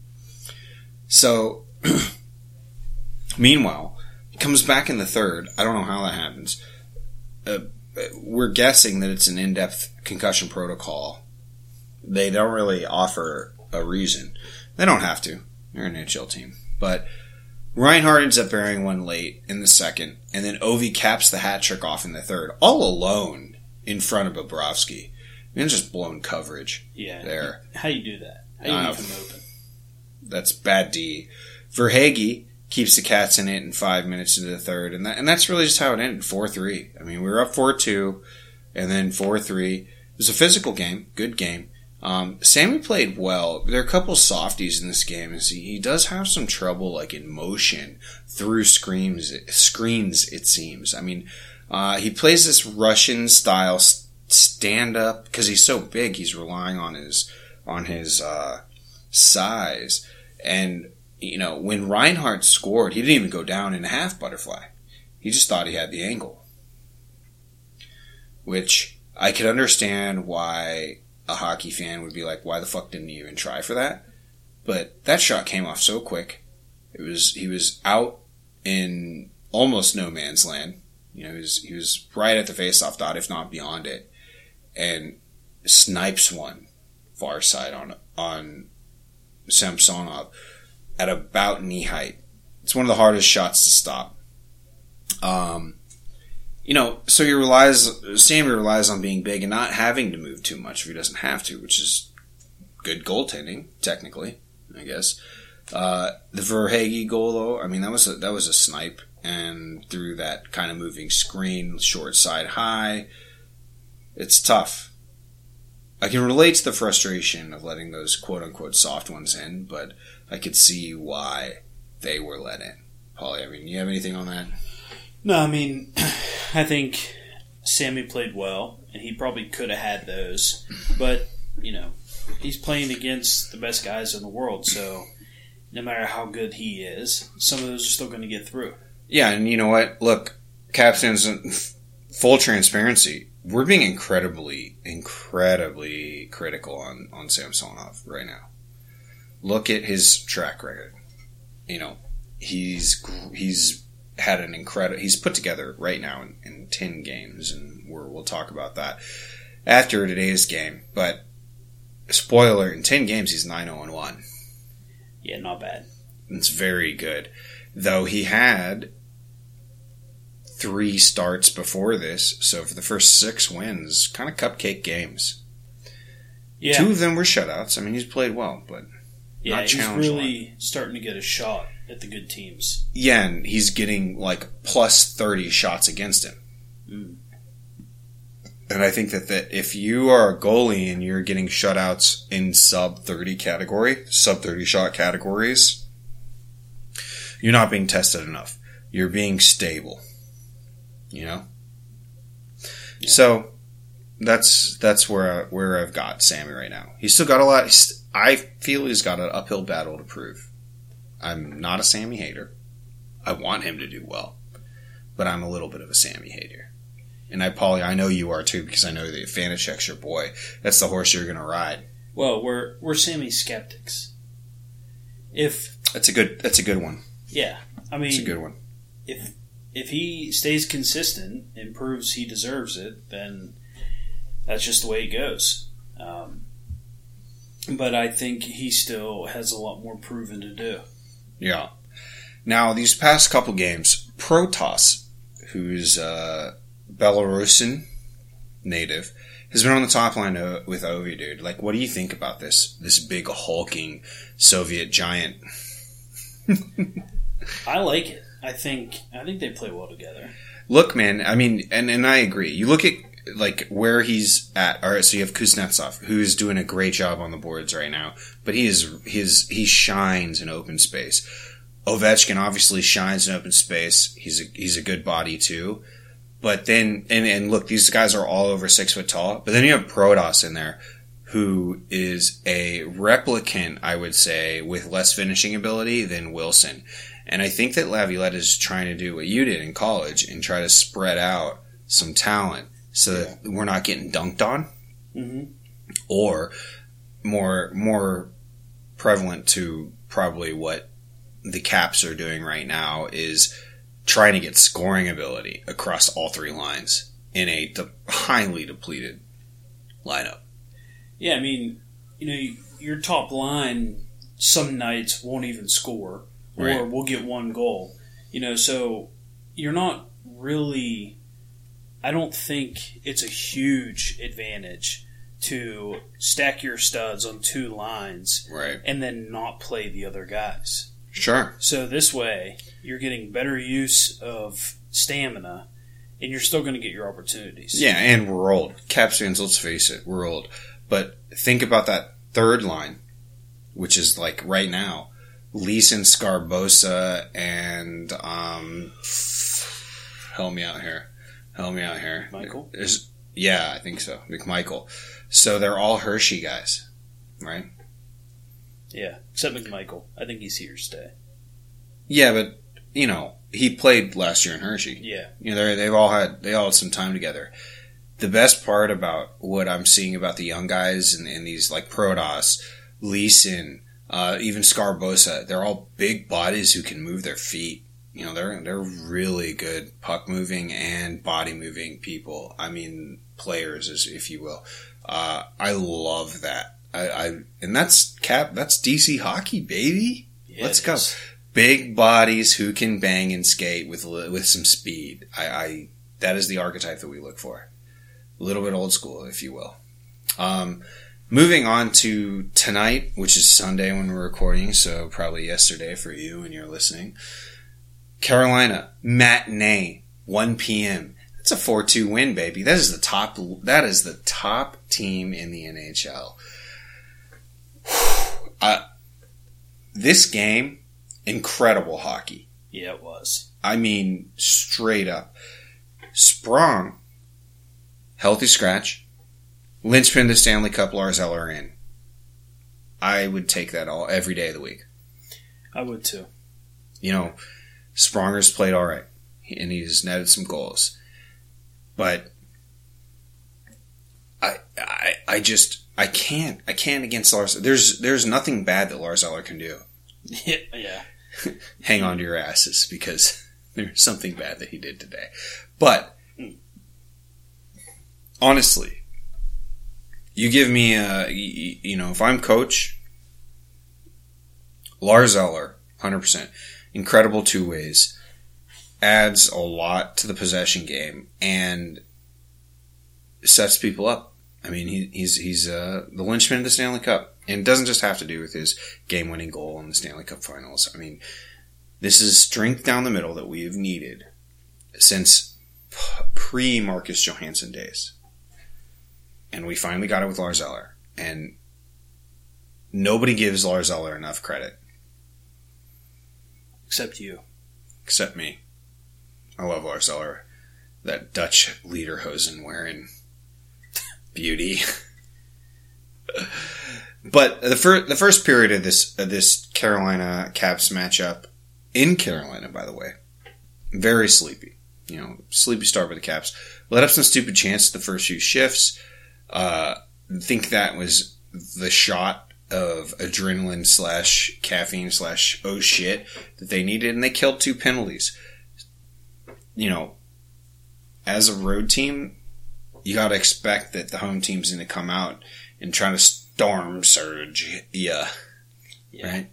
So, meanwhile, he comes back in the third. I don't know how that happens. We're guessing that it's an in-depth concussion protocol. They don't really offer a reason. They don't have to. They're an NHL team. But Reinhart ends up bearing one late in the second, and then Ovi caps the hat trick off in the third, all alone in front of Bobrovsky. I mean, it's just blown coverage there. How you do that? How you leave him open? That's bad D. Verhaeghe keeps the Cats in it in 5 minutes into the third, and that's really just how it ended, 4-3. I mean, we were up 4-2, and then 4-3. It was a physical game, good game. Sammy played well. There are a couple softies in this game. He does have some trouble, like, in motion through screens, it seems. I mean, he plays this Russian-style stand-up, because he's so big, he's relying on his size. And, when Reinhart scored, he didn't even go down in a half butterfly. He just thought he had the angle. Which, I could understand why a hockey fan would be like, why the fuck didn't he even try for that? But that shot came off so quick. He was out in almost no man's land. He was right at the faceoff dot, if not beyond it, and snipes one far side on Samsonov at about knee height. It's one of the hardest shots to stop. So Sammy relies on being big and not having to move too much if he doesn't have to, which is good goaltending, technically, I guess. The Verhaeghe goal, though, I mean, that was a snipe, and through that kind of moving screen, short side high, it's tough. I can relate to the frustration of letting those quote-unquote soft ones in, but I could see why they were let in. Paulie, I mean, you have anything on that? No, I mean, I think Sammy played well, and he probably could have had those. But, he's playing against the best guys in the world, so no matter how good he is, some of those are still going to get through. Yeah, and you know what? Look, Caps fans, full transparency, we're being incredibly critical on Samsonov right now. Look at his track record. He's had an incredible. He's put together right now in 10 games, and we'll talk about that after today's game. But spoiler: in 10 games, he's 9-0-1. Yeah, not bad. It's very good, though he had 3 starts before this, so for the first 6 wins, kind of cupcake games. Yeah. 2 of them were shutouts. I mean, he's played well, but not he's challenging. really starting to get a shot at the good teams. Yeah, and he's getting like plus 30 shots against him. Mm. And I think that if you are a goalie and you're getting shutouts in sub 30 shot categories, you're not being tested enough. You're being stable. Yeah. So that's where I've got Sammy right now. He's still got a lot. I feel he's got an uphill battle to prove. I'm not a Sammy hater. I want him to do well, but I'm a little bit of a Sammy hater. And Paulie, I know you are too, because I know that Vanacek's your boy. That's the horse you're going to ride. Well, we're Sammy skeptics. That's a good one. Yeah, I mean, it's a good one. If he stays consistent and proves he deserves it, then that's just the way it goes. But I think he still has a lot more proven to do. Yeah. Now, these past couple games, Protas, who's Belarusian native, has been on the top line with Ovi, dude. Like, what do you think about this big hulking Soviet giant? I like it. I think they play well together. Look, man, I mean, and I agree. You look at like where he's at. All right, so you have Kuznetsov, who's doing a great job on the boards right now, but he shines in open space. Ovechkin obviously shines in open space. He's a good body too. But then and look, these guys are all over 6 foot tall. But then you have Protas in there, who is a replicant, I would say, with less finishing ability than Wilson. And I think that Laviolette is trying to do what you did in college and try to spread out some talent so that we're not getting dunked on. Mm-hmm. Or more prevalent to probably what the Caps are doing right now is trying to get scoring ability across all 3 lines in a highly depleted lineup. Yeah, I mean, your top line some nights won't even score. Right. Or we'll get 1 goal. So you're not really... I don't think it's a huge advantage to stack your studs on 2 lines and then not play the other guys. Sure. So this way, you're getting better use of stamina, and you're still going to get your opportunities. Yeah, and we're old. Caps fans, let's face it, we're old. But think about that 3rd line, which is like right now, Leeson, Scarbosa, and help me out here. Michael? Yeah, I think so. McMichael. So they're all Hershey guys, right? Yeah, except McMichael. I think he's here to stay. Yeah, but he played last year in Hershey. Yeah, they all had some time together. The best part about what I'm seeing about the young guys and these like Protas, Leeson, even Scarbosa, they're all big bodies who can move their feet. They're really good puck moving and body moving people. I mean, players, if you will. I love that. And that's DC hockey, baby. Yeah, Let's go. Big bodies who can bang and skate with some speed. That is the archetype that we look for. A little bit old school, if you will. Moving on to tonight, which is Sunday when we're recording, so probably yesterday for you when you're listening. Carolina, matinee, 1 p.m. That's a 4-2 win, baby. That is the top team in the NHL. This game, incredible hockey. Yeah, it was. I mean, straight up. Sprong healthy scratch, linchpin to Stanley Cup, Lars Eller in. I would take that all every day of the week. I would too. Spronger's played all right, and he's netted some goals, but I can't against Lars. There's nothing bad that Lars Eller can do. Yeah. Hang on to your asses, because there's something bad that he did today. But honestly, you give me if I'm coach, Lars Eller, 100%, incredible two ways, adds a lot to the possession game and sets people up. I mean, he's the linchpin of the Stanley Cup. And it doesn't just have to do with his game-winning goal in the Stanley Cup Finals. I mean, this is strength down the middle that we have needed since pre-Marcus Johansson days. And we finally got it with Lars Eller. And nobody gives Lars Eller enough credit. Except you. Except me. I love Lars Eller. That Dutch lederhosen wearing beauty. But the first period of this Carolina Caps matchup, in Carolina, by the way, very sleepy. Sleepy start with the Caps. Let up some stupid chances the first few shifts. Think that was the shot of adrenaline / caffeine / oh shit that they needed, and they killed 2 penalties. As a road team, you got to expect that the home team's going to come out and try to storm surge. Yeah. Right?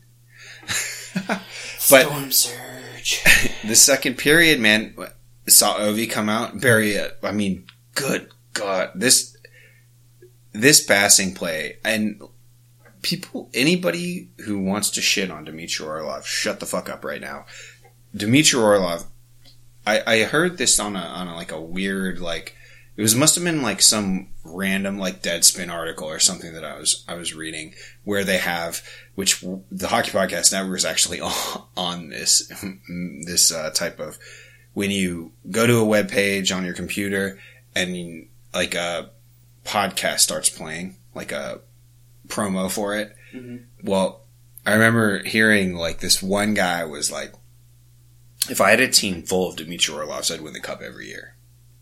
But storm surge. The second period, man, saw Ovi come out, bury it. I mean, good God. This passing play, and anybody who wants to shit on Dmitry Orlov, shut the fuck up right now. Dmitry Orlov, I heard this on a weird, it must have been some random Deadspin article or something that I was reading, where they have, which the Hockey Podcast Network is actually on this type of, when you go to a web page on your computer and a podcast starts playing, like a promo for it. Mm-hmm. Well, I remember hearing this one guy was like, if I had a team full of Dmitry Orlovs, I'd win the cup every year.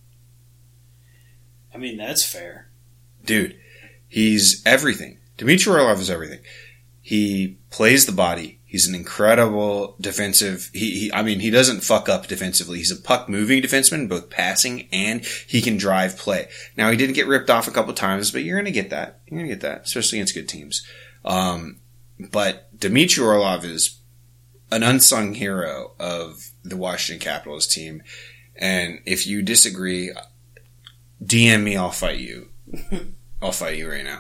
I mean, that's fair. Dude, he's everything. Dmitry Orlov is everything. He plays the body. He's an incredible defensive. He doesn't fuck up defensively. He's a puck-moving defenseman, both passing and he can drive play. Now, he did get ripped off a couple times, but you're going to get that. You're going to get that, especially against good teams. But Dmitry Orlov is an unsung hero of the Washington Capitals team. And if you disagree, DM me, I'll fight you. I'll fight you right now.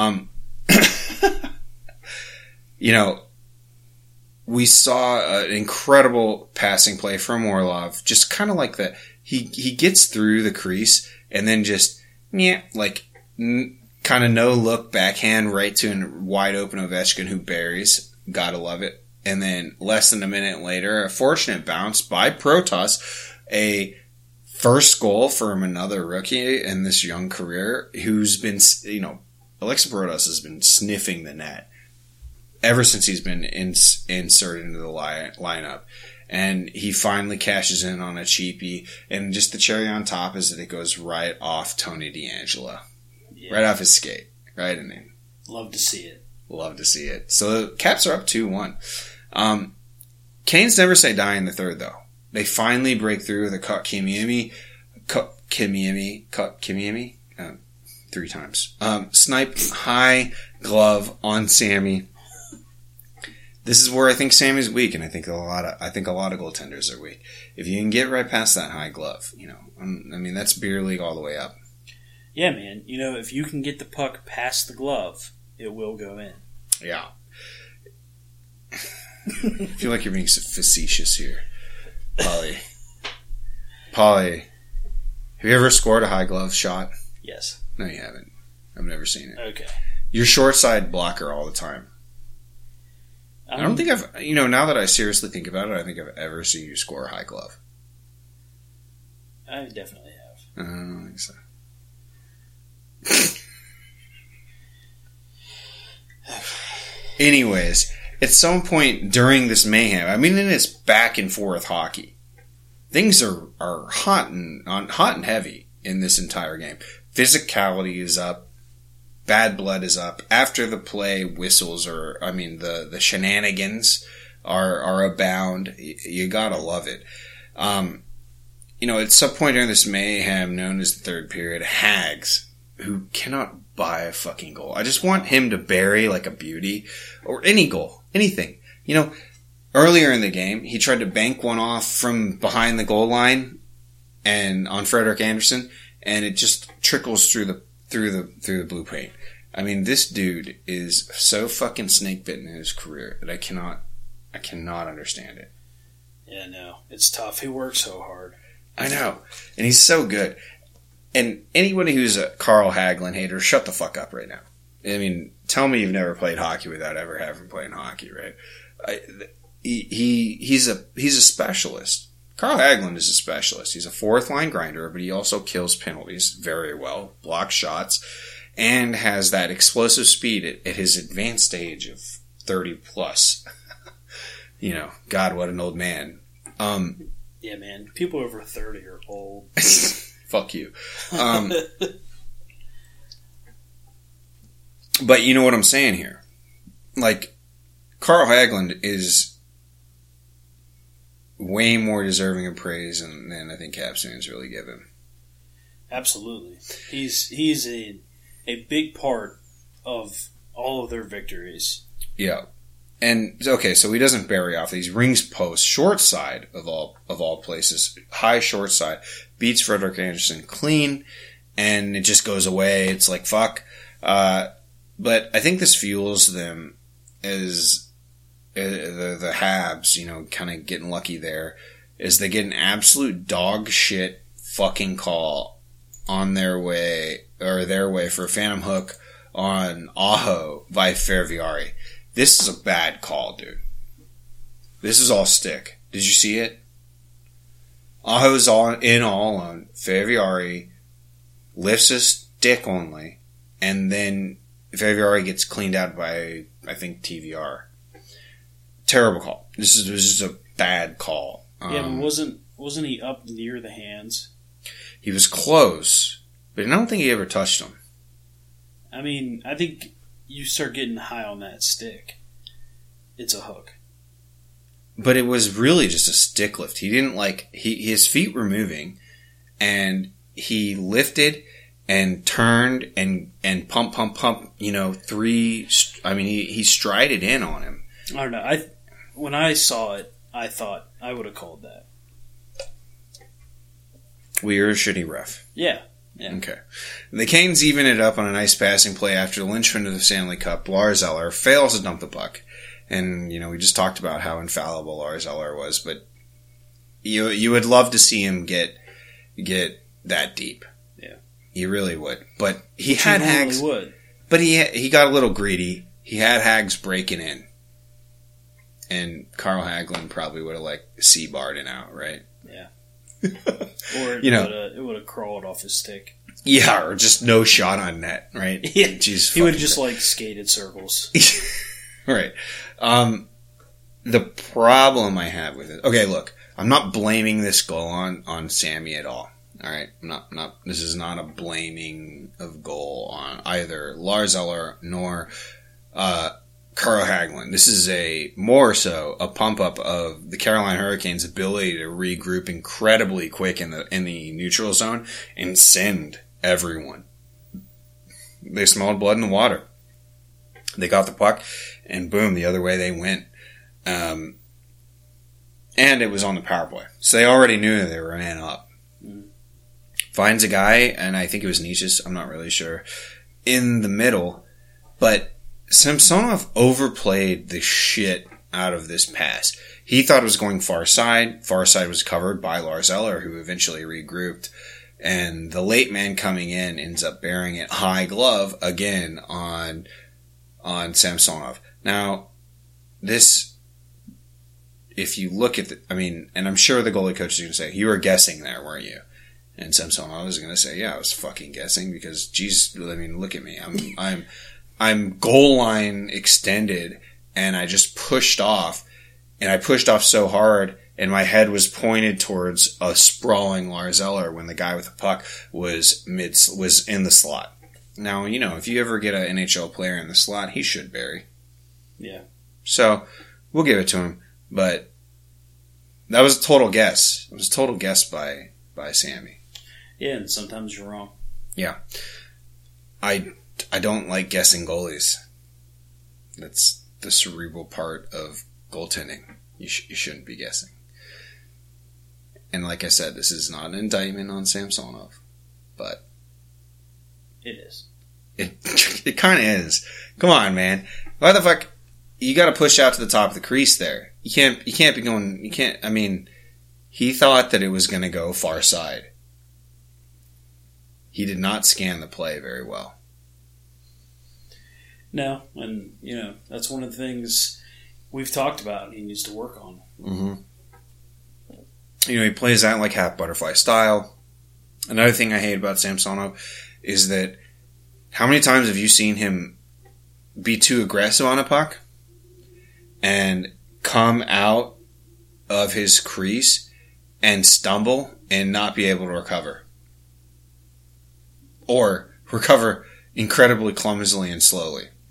We saw an incredible passing play from Orlov, just kind of like that. He gets through the crease and then just, kind of no look backhand right to a wide open Ovechkin who buries. Gotta love it. And then less than a minute later, a fortunate bounce by Protas, a first goal from another rookie in this young career who's been, Alexa Protas has been sniffing the net ever since he's been inserted into the lineup. And he finally cashes in on a cheapie. And just the cherry on top is that it goes right off Tony DeAngelo. Yeah. Right off his skate. Right in there. Love to see it. Love to see it. So the Caps are up 2-1. Canes never say die in the third, though. They finally break through the Kotkaniemi. 3 times. Snipe high glove on Sammy. This is where I think Sammy's weak, and I think a lot of goaltenders are weak. If you can get right past that high glove, that's beer league all the way up. Yeah, man. If you can get the puck past the glove, it will go in. Yeah. I feel like you're being facetious here, Polly. Have you ever scored a high glove shot? Yes. No, you haven't. I've never seen it. Okay. You're short side blocker all the time. I don't think I've, now that I seriously think about it, I think I've ever seen you score a high glove. I definitely have. I don't think so. Anyways, at some point during this mayhem, I mean, and it's back and forth hockey. Things are hot and heavy in this entire game. Physicality is up. Bad blood is up. After the play, whistles the shenanigans are abound. You gotta love it. At some point during this mayhem, known as the third period, Hags, who cannot buy a fucking goal. I just want him to bury like a beauty, or any goal, anything. Earlier in the game, he tried to bank one off from behind the goal line, and on Frederik Andersen, and it just trickles through the blue paint. I mean, this dude is so fucking snake bitten in his career that I cannot understand it. Yeah, no, it's tough. He works so hard. I know, and he's so good. And anybody who's a Carl Hagelin hater, shut the fuck up right now. I mean, tell me you've never played hockey without ever having played hockey, right? He's a specialist. Carl Hagelin is a specialist. He's a fourth line grinder, but he also kills penalties very well, blocks shots, and has that explosive speed at his advanced age of 30 plus. God, what an old man. Yeah, man. People over 30 are old. Fuck you. But you know what I'm saying here? Like, Carl Hagelin is way more deserving of praise than I think Caps fans really give him. Absolutely. He's a big part of all of their victories. Yeah. And, okay, so he doesn't bury off these rings post, short side of all places, high short side, beats Frederik Andersen clean, and it just goes away. It's like, fuck. But I think this fuels them as the Habs, kind of getting lucky there, is they get an absolute dog shit fucking call on their way for a phantom hook on Aho by Ferviari. This is a bad call, dude. This is all stick. Did you see it? Aho's all alone. Ferviari lifts his stick only, and then Ferviari gets cleaned out by, I think, TVR. Terrible call. This is just a bad call. Yeah, but wasn't he up near the hands? He was close, but I don't think he ever touched him. I mean, I think you start getting high on that stick, it's a hook. But it was really just a stick lift. He didn't his feet were moving, and he lifted and turned and pump, he strided in on him. I don't know. When I saw it, I thought I would have called that. Well, you're a shitty ref. Yeah. Okay. The Canes even it up on a nice passing play after the linchpin of the Stanley Cup. Lars Eller fails to dump the puck. And, we just talked about how infallible Lars Eller was, but you would love to see him get that deep. Yeah. You really would. But he had Hags. Would. But he got a little greedy. He had Hags breaking in. And Carl Hagelin probably would have C-barred it out, right? Yeah. Or it would have crawled off his stick. Yeah, or just no shot on net, right? Yeah. He would have just skated circles. Right. The problem I have with it. Okay, look, I'm not blaming this goal on Sammy at all. All right, this is not a blaming of goal on either Lars Eller nor Carl Hagelin. This is more so a pump up of the Carolina Hurricanes' ability to regroup incredibly quick in the neutral zone and send everyone. They smelled blood in the water. They got the puck, and boom, the other way they went. And it was on the power play. So they already knew that they were man up. Finds a guy, and I think it was Niches, I'm not really sure, in the middle. But Samsonov overplayed the shit out of this pass. He thought it was going far side. Far side was covered by Lars Eller, who eventually regrouped. And the late man coming in ends up bearing it high glove again on Samsonov. Now, this, if you look at and I'm sure the goalie coach is going to say, you were guessing there, weren't you? And Samsonov is going to say, yeah, I was fucking guessing because, geez, I mean, look at me. I'm goal line extended and I just pushed off and I pushed off so hard and my head was pointed towards a sprawling Lars Eller when the guy with the puck was in the slot. Now, if you ever get an NHL player in the slot, he should bury. Yeah. So, we'll give it to him. But that was a total guess. It was a total guess by Sammy. Yeah, and sometimes you're wrong. Yeah. I don't like guessing goalies. That's the cerebral part of goaltending. You shouldn't be guessing. And like I said, this is not an indictment on Samsonov. But it is. It kind of is. Come on, man. Why the fuck? You got to push out to the top of the crease there. You can't be going. You can't. I mean, he thought that it was going to go far side. He did not scan the play very well. No, and that's one of the things we've talked about. He needs to work on. Mm-hmm. He plays that like half butterfly style. Another thing I hate about Samsonov is that how many times have you seen him be too aggressive on a puck and come out of his crease and stumble and not be able to recover? Or recover incredibly clumsily and slowly. Have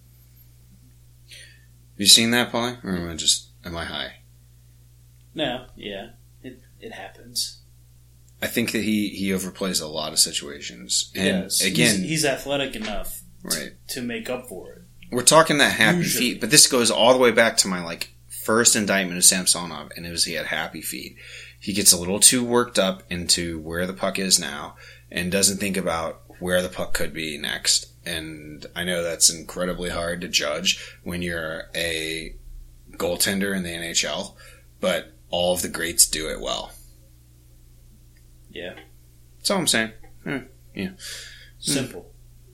you seen that, Polly? Or am I high? No, yeah. It happens. I think that he overplays a lot of situations. And yes, again, he's athletic enough right, to make up for it. We're talking that happy feet, but this goes all the way back to my first indictment of Samsonov, and it was he had happy feet. He gets a little too worked up into where the puck is now and doesn't think about where the puck could be next. And I know that's incredibly hard to judge when you're a goaltender in the NHL, but all of the greats do it well. Yeah. That's all I'm saying. Yeah. Simple.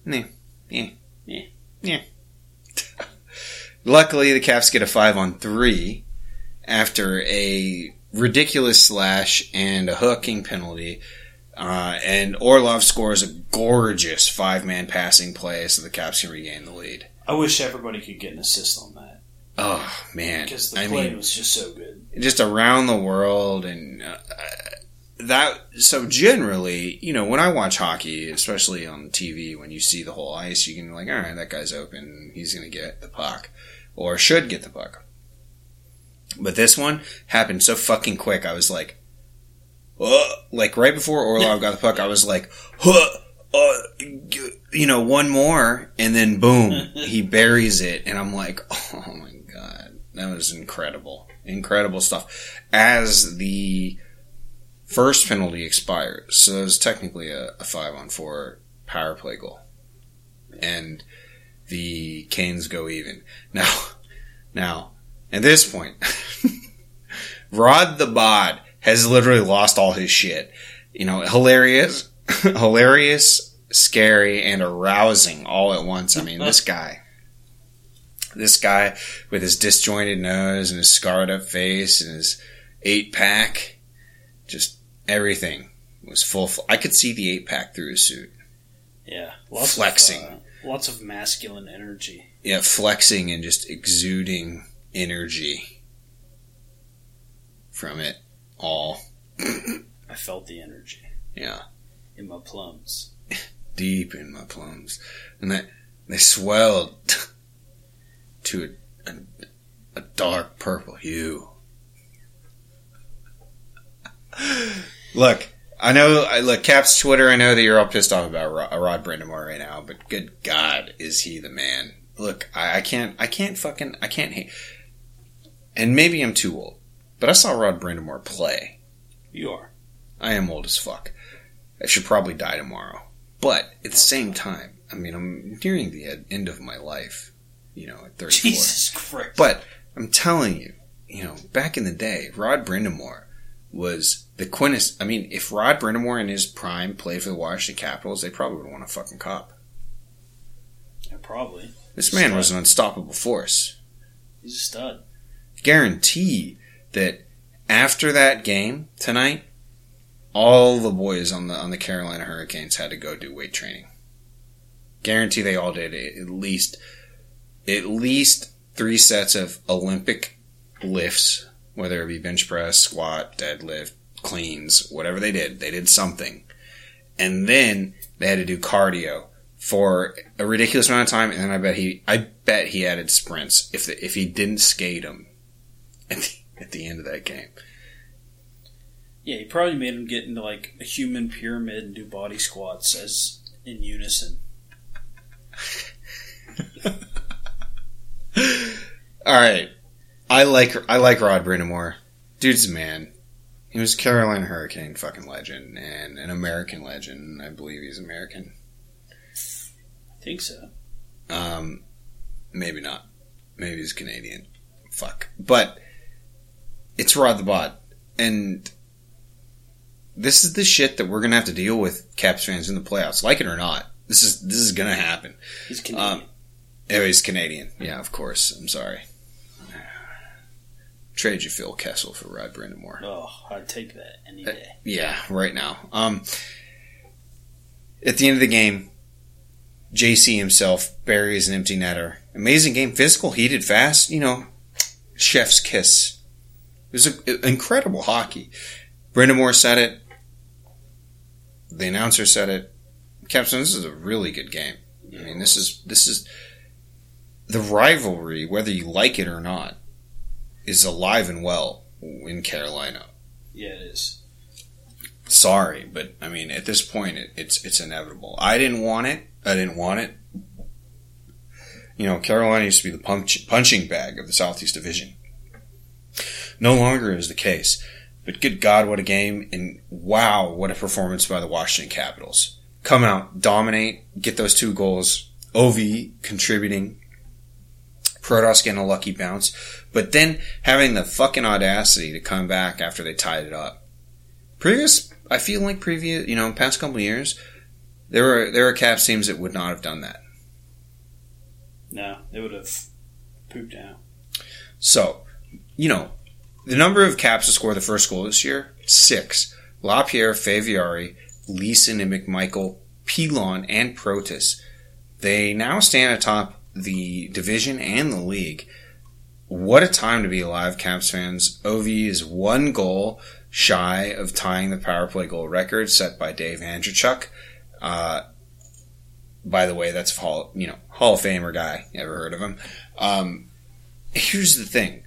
Yeah. Luckily, the Caps get a 5-on-3 after a ridiculous slash and a hooking penalty. And Orlov scores a gorgeous 5-man passing play so the Caps can regain the lead. I wish everybody could get an assist on that. Oh, man. Because the play was just so good. Just around the world and so generally, when I watch hockey, especially on TV, when you see the whole ice, you can be like, all right, that guy's open. He's going to get the puck. Or should get the puck. But this one happened so fucking quick. I was like, right before Orlov got the puck, I was like, one more, and then boom, he buries it, and I'm like, oh my god, that was incredible. Incredible stuff. As the first penalty expires, so it was technically a 5-on-4 power play goal. And the Canes go even. Now, at this point, Rod the Bod has literally lost all his shit. Hilarious, scary, and arousing all at once. I mean, this guy with his disjointed nose and his scarred up face and his 8-pack, just everything was full. I could see the 8-pack through his suit. Yeah. Flexing. Lots of masculine energy. Yeah, flexing and just exuding energy from it all. I felt the energy. Yeah. In my plums. Deep in my plums. And they swelled to a dark purple hue. Look, Caps Twitter, I know that you're all pissed off about Rod Brind'Amour right now, but good God, is he the man? Look, I can't hate. And maybe I'm too old, but I saw Rod Brind'Amour play. You are. I am old as fuck. I should probably die tomorrow. But at the same time, I mean, I'm nearing the end of my life, at 34. Jesus Christ. But I'm telling you, back in the day, Rod Brind'Amour was the quintessence. I mean, if Rod Brind'Amour in his prime played for the Washington Capitals, they probably would have won a fucking cup. Yeah, probably. This man was an unstoppable force. He's a stud. Guarantee that after that game tonight, all the boys on the Carolina Hurricanes had to go do weight training. Guarantee they all did at least 3 sets of Olympic lifts, whether it be bench press, squat, deadlift, cleans, whatever they did something. And then they had to do cardio for a ridiculous amount of time, and then I bet he added sprints if he didn't skate them at the end of that game. Yeah, he probably made him get into like a human pyramid and do body squats as in unison. All right, I like Rod Brind'Amour. Dude's a man. He was a Carolina Hurricane fucking legend and an American legend. I believe he's American. I think so. Maybe not. Maybe he's Canadian. Fuck. But it's Rod the Bod, and this is the shit that we're gonna have to deal with, Caps fans, in the playoffs, like it or not. This is gonna happen. He's Canadian. He's Canadian. Yeah, of course. I'm sorry. Trade you Phil Kessel for Rod Brind'Amour. Oh, I'd take that any day. Yeah, right now. At the end of the game, JC himself buries an empty netter. Amazing game. Physical, heated, fast. Chef's kiss. It was incredible hockey. Brind'Amour said it. The announcer said it. Captain, this is a really good game. I mean, this is the rivalry, whether you like it or not, is alive and well in Carolina. Yeah, it is. Sorry, but I mean, at this point, it's inevitable. I didn't want it. Carolina used to be the punching bag of the Southeast Division. No longer is the case. But good God, what a game, and wow, what a performance by the Washington Capitals. Come out, dominate, get those 2 goals. Ovi contributing. Protas getting a lucky bounce. But then having the fucking audacity to come back after they tied it up. I feel like past couple of years, there were Caps teams that would not have done that. No, they would have pooped out. So, the number of Caps to score the first goal this year, 6. LaPierre, Faviari, Leeson, and McMichael, Pilon, and Protas. They now stand atop the division and the league. What a time to be alive, Caps fans. Ovi is 1 goal shy of tying the power play goal record set by Dave Andreychuk. By the way, that's Hall of Famer guy. You ever heard of him? Here's the thing.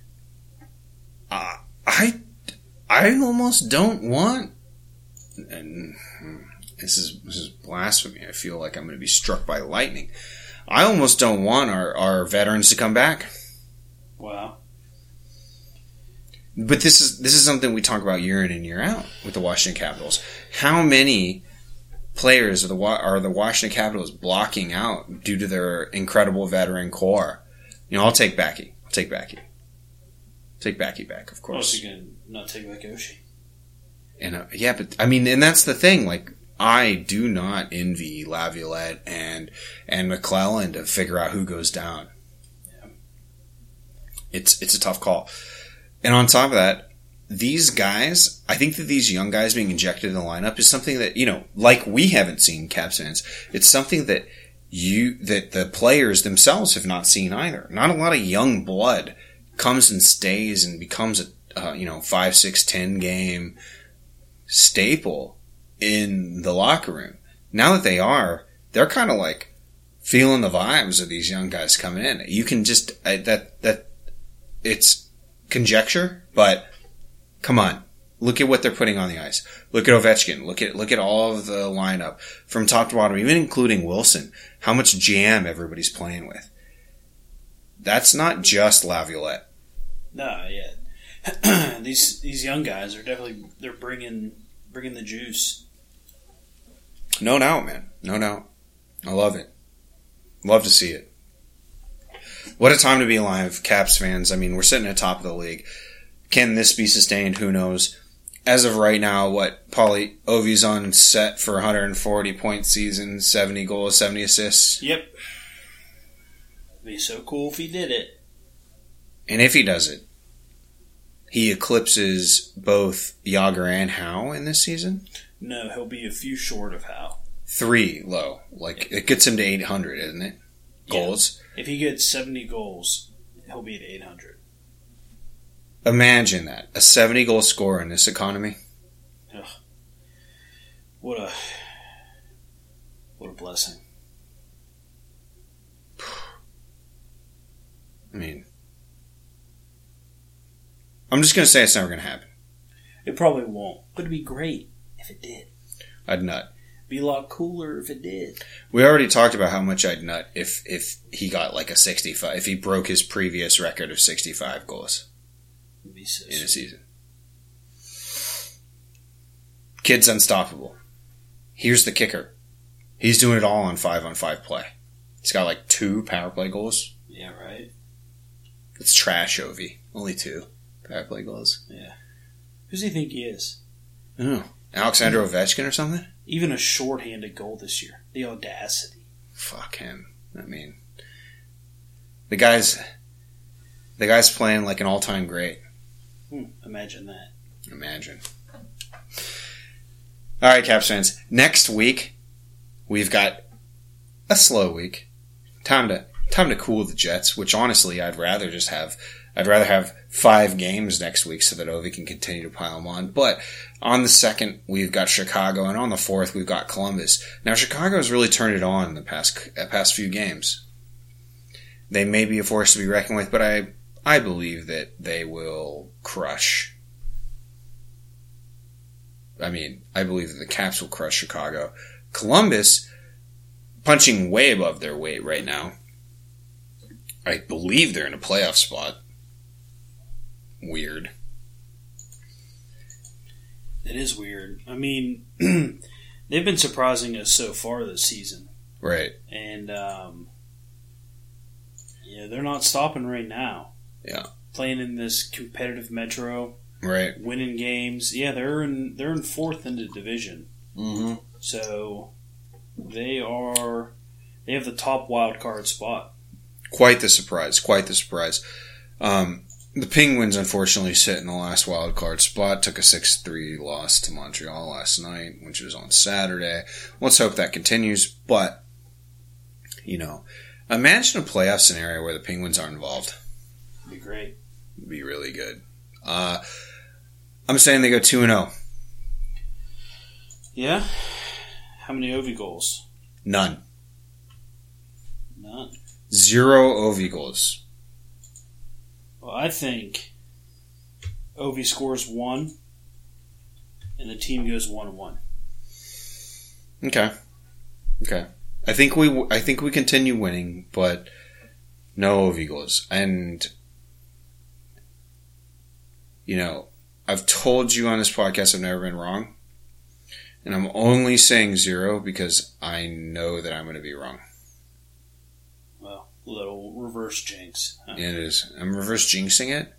I almost don't want, and this is blasphemy. I feel like I'm going to be struck by lightning. I almost don't want our veterans to come back. Wow. But this is something we talk about year in and year out with the Washington Capitals. How many players are the Washington Capitals blocking out due to their incredible veteran core? I'll take Backy. Take Backy back, of course. Oh, so you can not take back Oshie? And and that's the thing. Like, I do not envy Laviolette and McClellan to figure out who goes down. Yeah. It's a tough call. And on top of that, these guys, I think that these young guys being injected in the lineup is something that, like we haven't seen, Caps fans. It's something that the players themselves have not seen either. Not a lot of young blood comes and stays and becomes a 5, 6, 10 game staple in the locker room. Now that they're kind of like feeling the vibes of these young guys coming in. You can just it's conjecture, but come on, look at what they're putting on the ice. Look at Ovechkin. Look at all of the lineup from top to bottom, even including Wilson. How much jam everybody's playing with. That's not just Laviolette. No, yeah. These young guys are they're bringing the juice. No doubt, man. No doubt. I love it. Love to see it. What a time to be alive, Caps fans. I mean, we're sitting at the top of the league. Can this be sustained? Who knows? As of right now, Paulie Ovi's on set for 140-point season, 70 goals, 70 assists. Yep. It'd be so cool if he did it. And if he does it, he eclipses both Yager and Howe in this season? No, he'll be a few short of Howe. 3 low. Like, it gets him to 800, isn't it? Goals. Yeah. If he gets 70 goals, he'll be at 800. Imagine that. A 70-goal scorer in this economy. Ugh. What a blessing. I mean, I'm just going to say it's never going to happen. It probably won't, but it'd be great if it did. I'd nut. Be a lot cooler if it did. We already talked about how much I'd nut if he got like a 65, if he broke his previous record of 65 goals It'd be so in a sweet. season. Kid's unstoppable. Here's the kicker. He's doing it all on 5-on-5 play. He's got like 2 power play goals. Yeah, right? It's trash, Ovi. Only 2 power play goals. Yeah. Who does he think he is? Oh, Alexander Ovechkin or something? Even a shorthanded goal this year. The audacity. Fuck him. I mean, the guy's playing like an all-time great. Imagine that. Imagine. All right, Caps fans. Next week, we've got a slow week. Time to cool the Jets, which honestly I'd rather have 5 games next week so that Ovi can continue to pile them on. But on the 2nd, we've got Chicago, and on the 4th, we've got Columbus. Now, Chicago's really turned it on in the past few games. They may be a force to be reckoned with, but I believe that they will crush. I mean, I believe that the Caps will crush Chicago. Columbus, punching way above their weight right now. I believe they're in a playoff spot. Weird. It is weird. I mean, they've been surprising us so far this season. Right. And, they're not stopping right now. Yeah. Playing in this competitive Metro. Right. Winning games. Yeah, they're in 4th in the division. Mm-hmm. So, they have the top wild card spot. Quite the surprise. The Penguins, unfortunately, sit in the last wild card spot. Took a 6-3 loss to Montreal last night, which was on Saturday. Let's hope that continues. But, imagine a playoff scenario where the Penguins aren't involved. It'd be great. It'd be really good. I'm saying they go 2-0. Yeah? How many Ovi goals? None. 0 Ovi goals. Well, I think Ovi scores 1, and the team goes 1-1. Okay. I think we continue winning, but no Ovi goals. And I've told you on this podcast I've never been wrong, and I'm only saying 0 because I know that I'm going to be wrong. Well, little reverse jinx. Huh? It is. I'm reverse jinxing it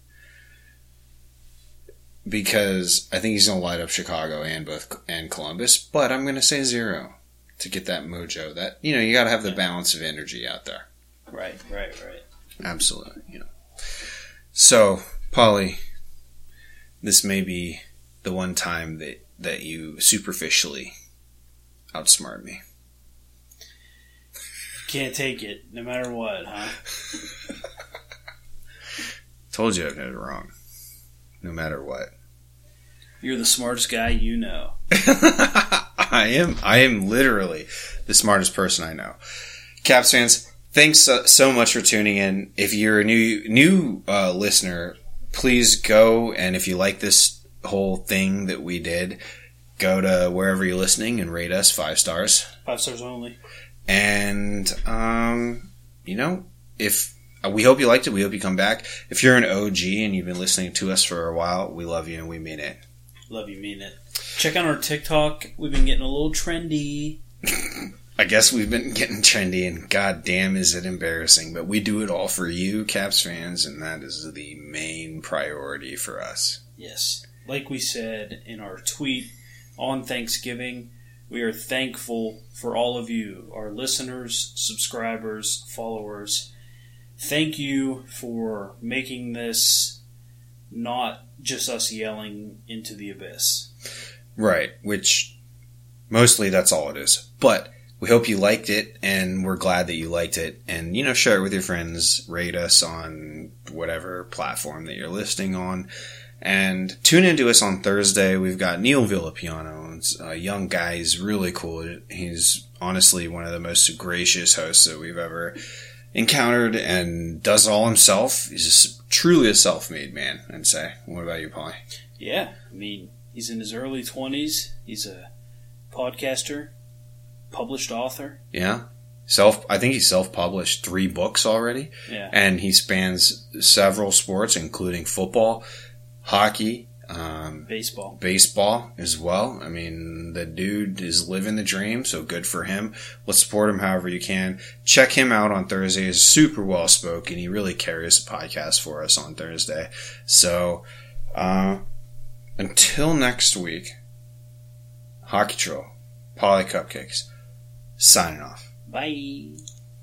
because I think he's going to light up Chicago and Columbus, but I'm going to say 0 to get that mojo. That you got to have the balance of energy out there. Right. Absolutely. So, Paulie, this may be the one time that you superficially outsmart me. Can't take it, no matter what, huh? Told you I'd get it wrong. No matter what. You're the smartest guy you know. I am literally the smartest person I know. Caps fans, thanks so much for tuning in. If you're a new listener, please go, and if you like this whole thing that we did, go to wherever you're listening and rate us 5 stars. 5 stars only. And, if we hope you liked it, we hope you come back. If you're an OG and you've been listening to us for a while, we love you and we mean it. Love you, mean it. Check out our TikTok. We've been getting a little trendy. I guess we've been getting trendy, and goddamn is it embarrassing. But we do it all for you, Caps fans, and that is the main priority for us. Yes. Like we said in our tweet on Thanksgiving, we are thankful for all of you, our listeners, subscribers, followers. Thank you for making this not just us yelling into the abyss. Right, which mostly that's all it is. But we hope you liked it, and we're glad that you liked it. And, share it with your friends, rate us on whatever platform that you're listening on. And tune into us on Thursday. We've got Neil Villapiano. He's a young guy. He's really cool. He's honestly one of the most gracious hosts that we've ever encountered and does it all himself. He's just truly a self-made man, I'd say. What about you, Polly? Yeah, I mean, he's in his early 20s. He's a podcaster, published author. Yeah. I think he's self-published 3 books already. Yeah. And he spans several sports, including football, hockey, baseball as well. I mean, the dude is living the dream, so good for him. Let's support him however you can. Check him out on Thursday. He's super well spoken. He really carries the podcast for us on Thursday. So, until next week, Hockey Troll, Polly Cupcakes, signing off. Bye.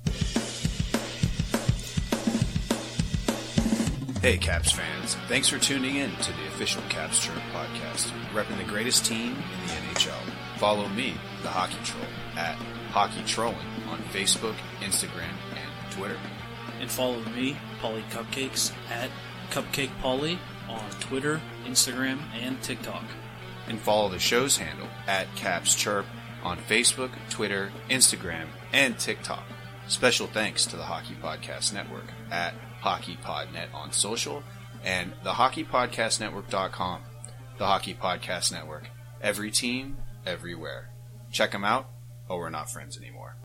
Hey, Caps fans. Thanks for tuning in to the official Caps Chirp podcast, repping the greatest team in the NHL. Follow me, the Hockey Troll, at Hockey Trolling on Facebook, Instagram, and Twitter. And follow me, Polly Cupcakes, at Cupcake Polly on Twitter, Instagram, and TikTok. And follow the show's handle, at Caps Chirp, on Facebook, Twitter, Instagram, and TikTok. Special thanks to the Hockey Podcast Network at HockeyPodNet on social and thehockeypodcastnetwork.com. The Hockey Podcast Network. Every team, everywhere. Check them out, or we're not friends anymore.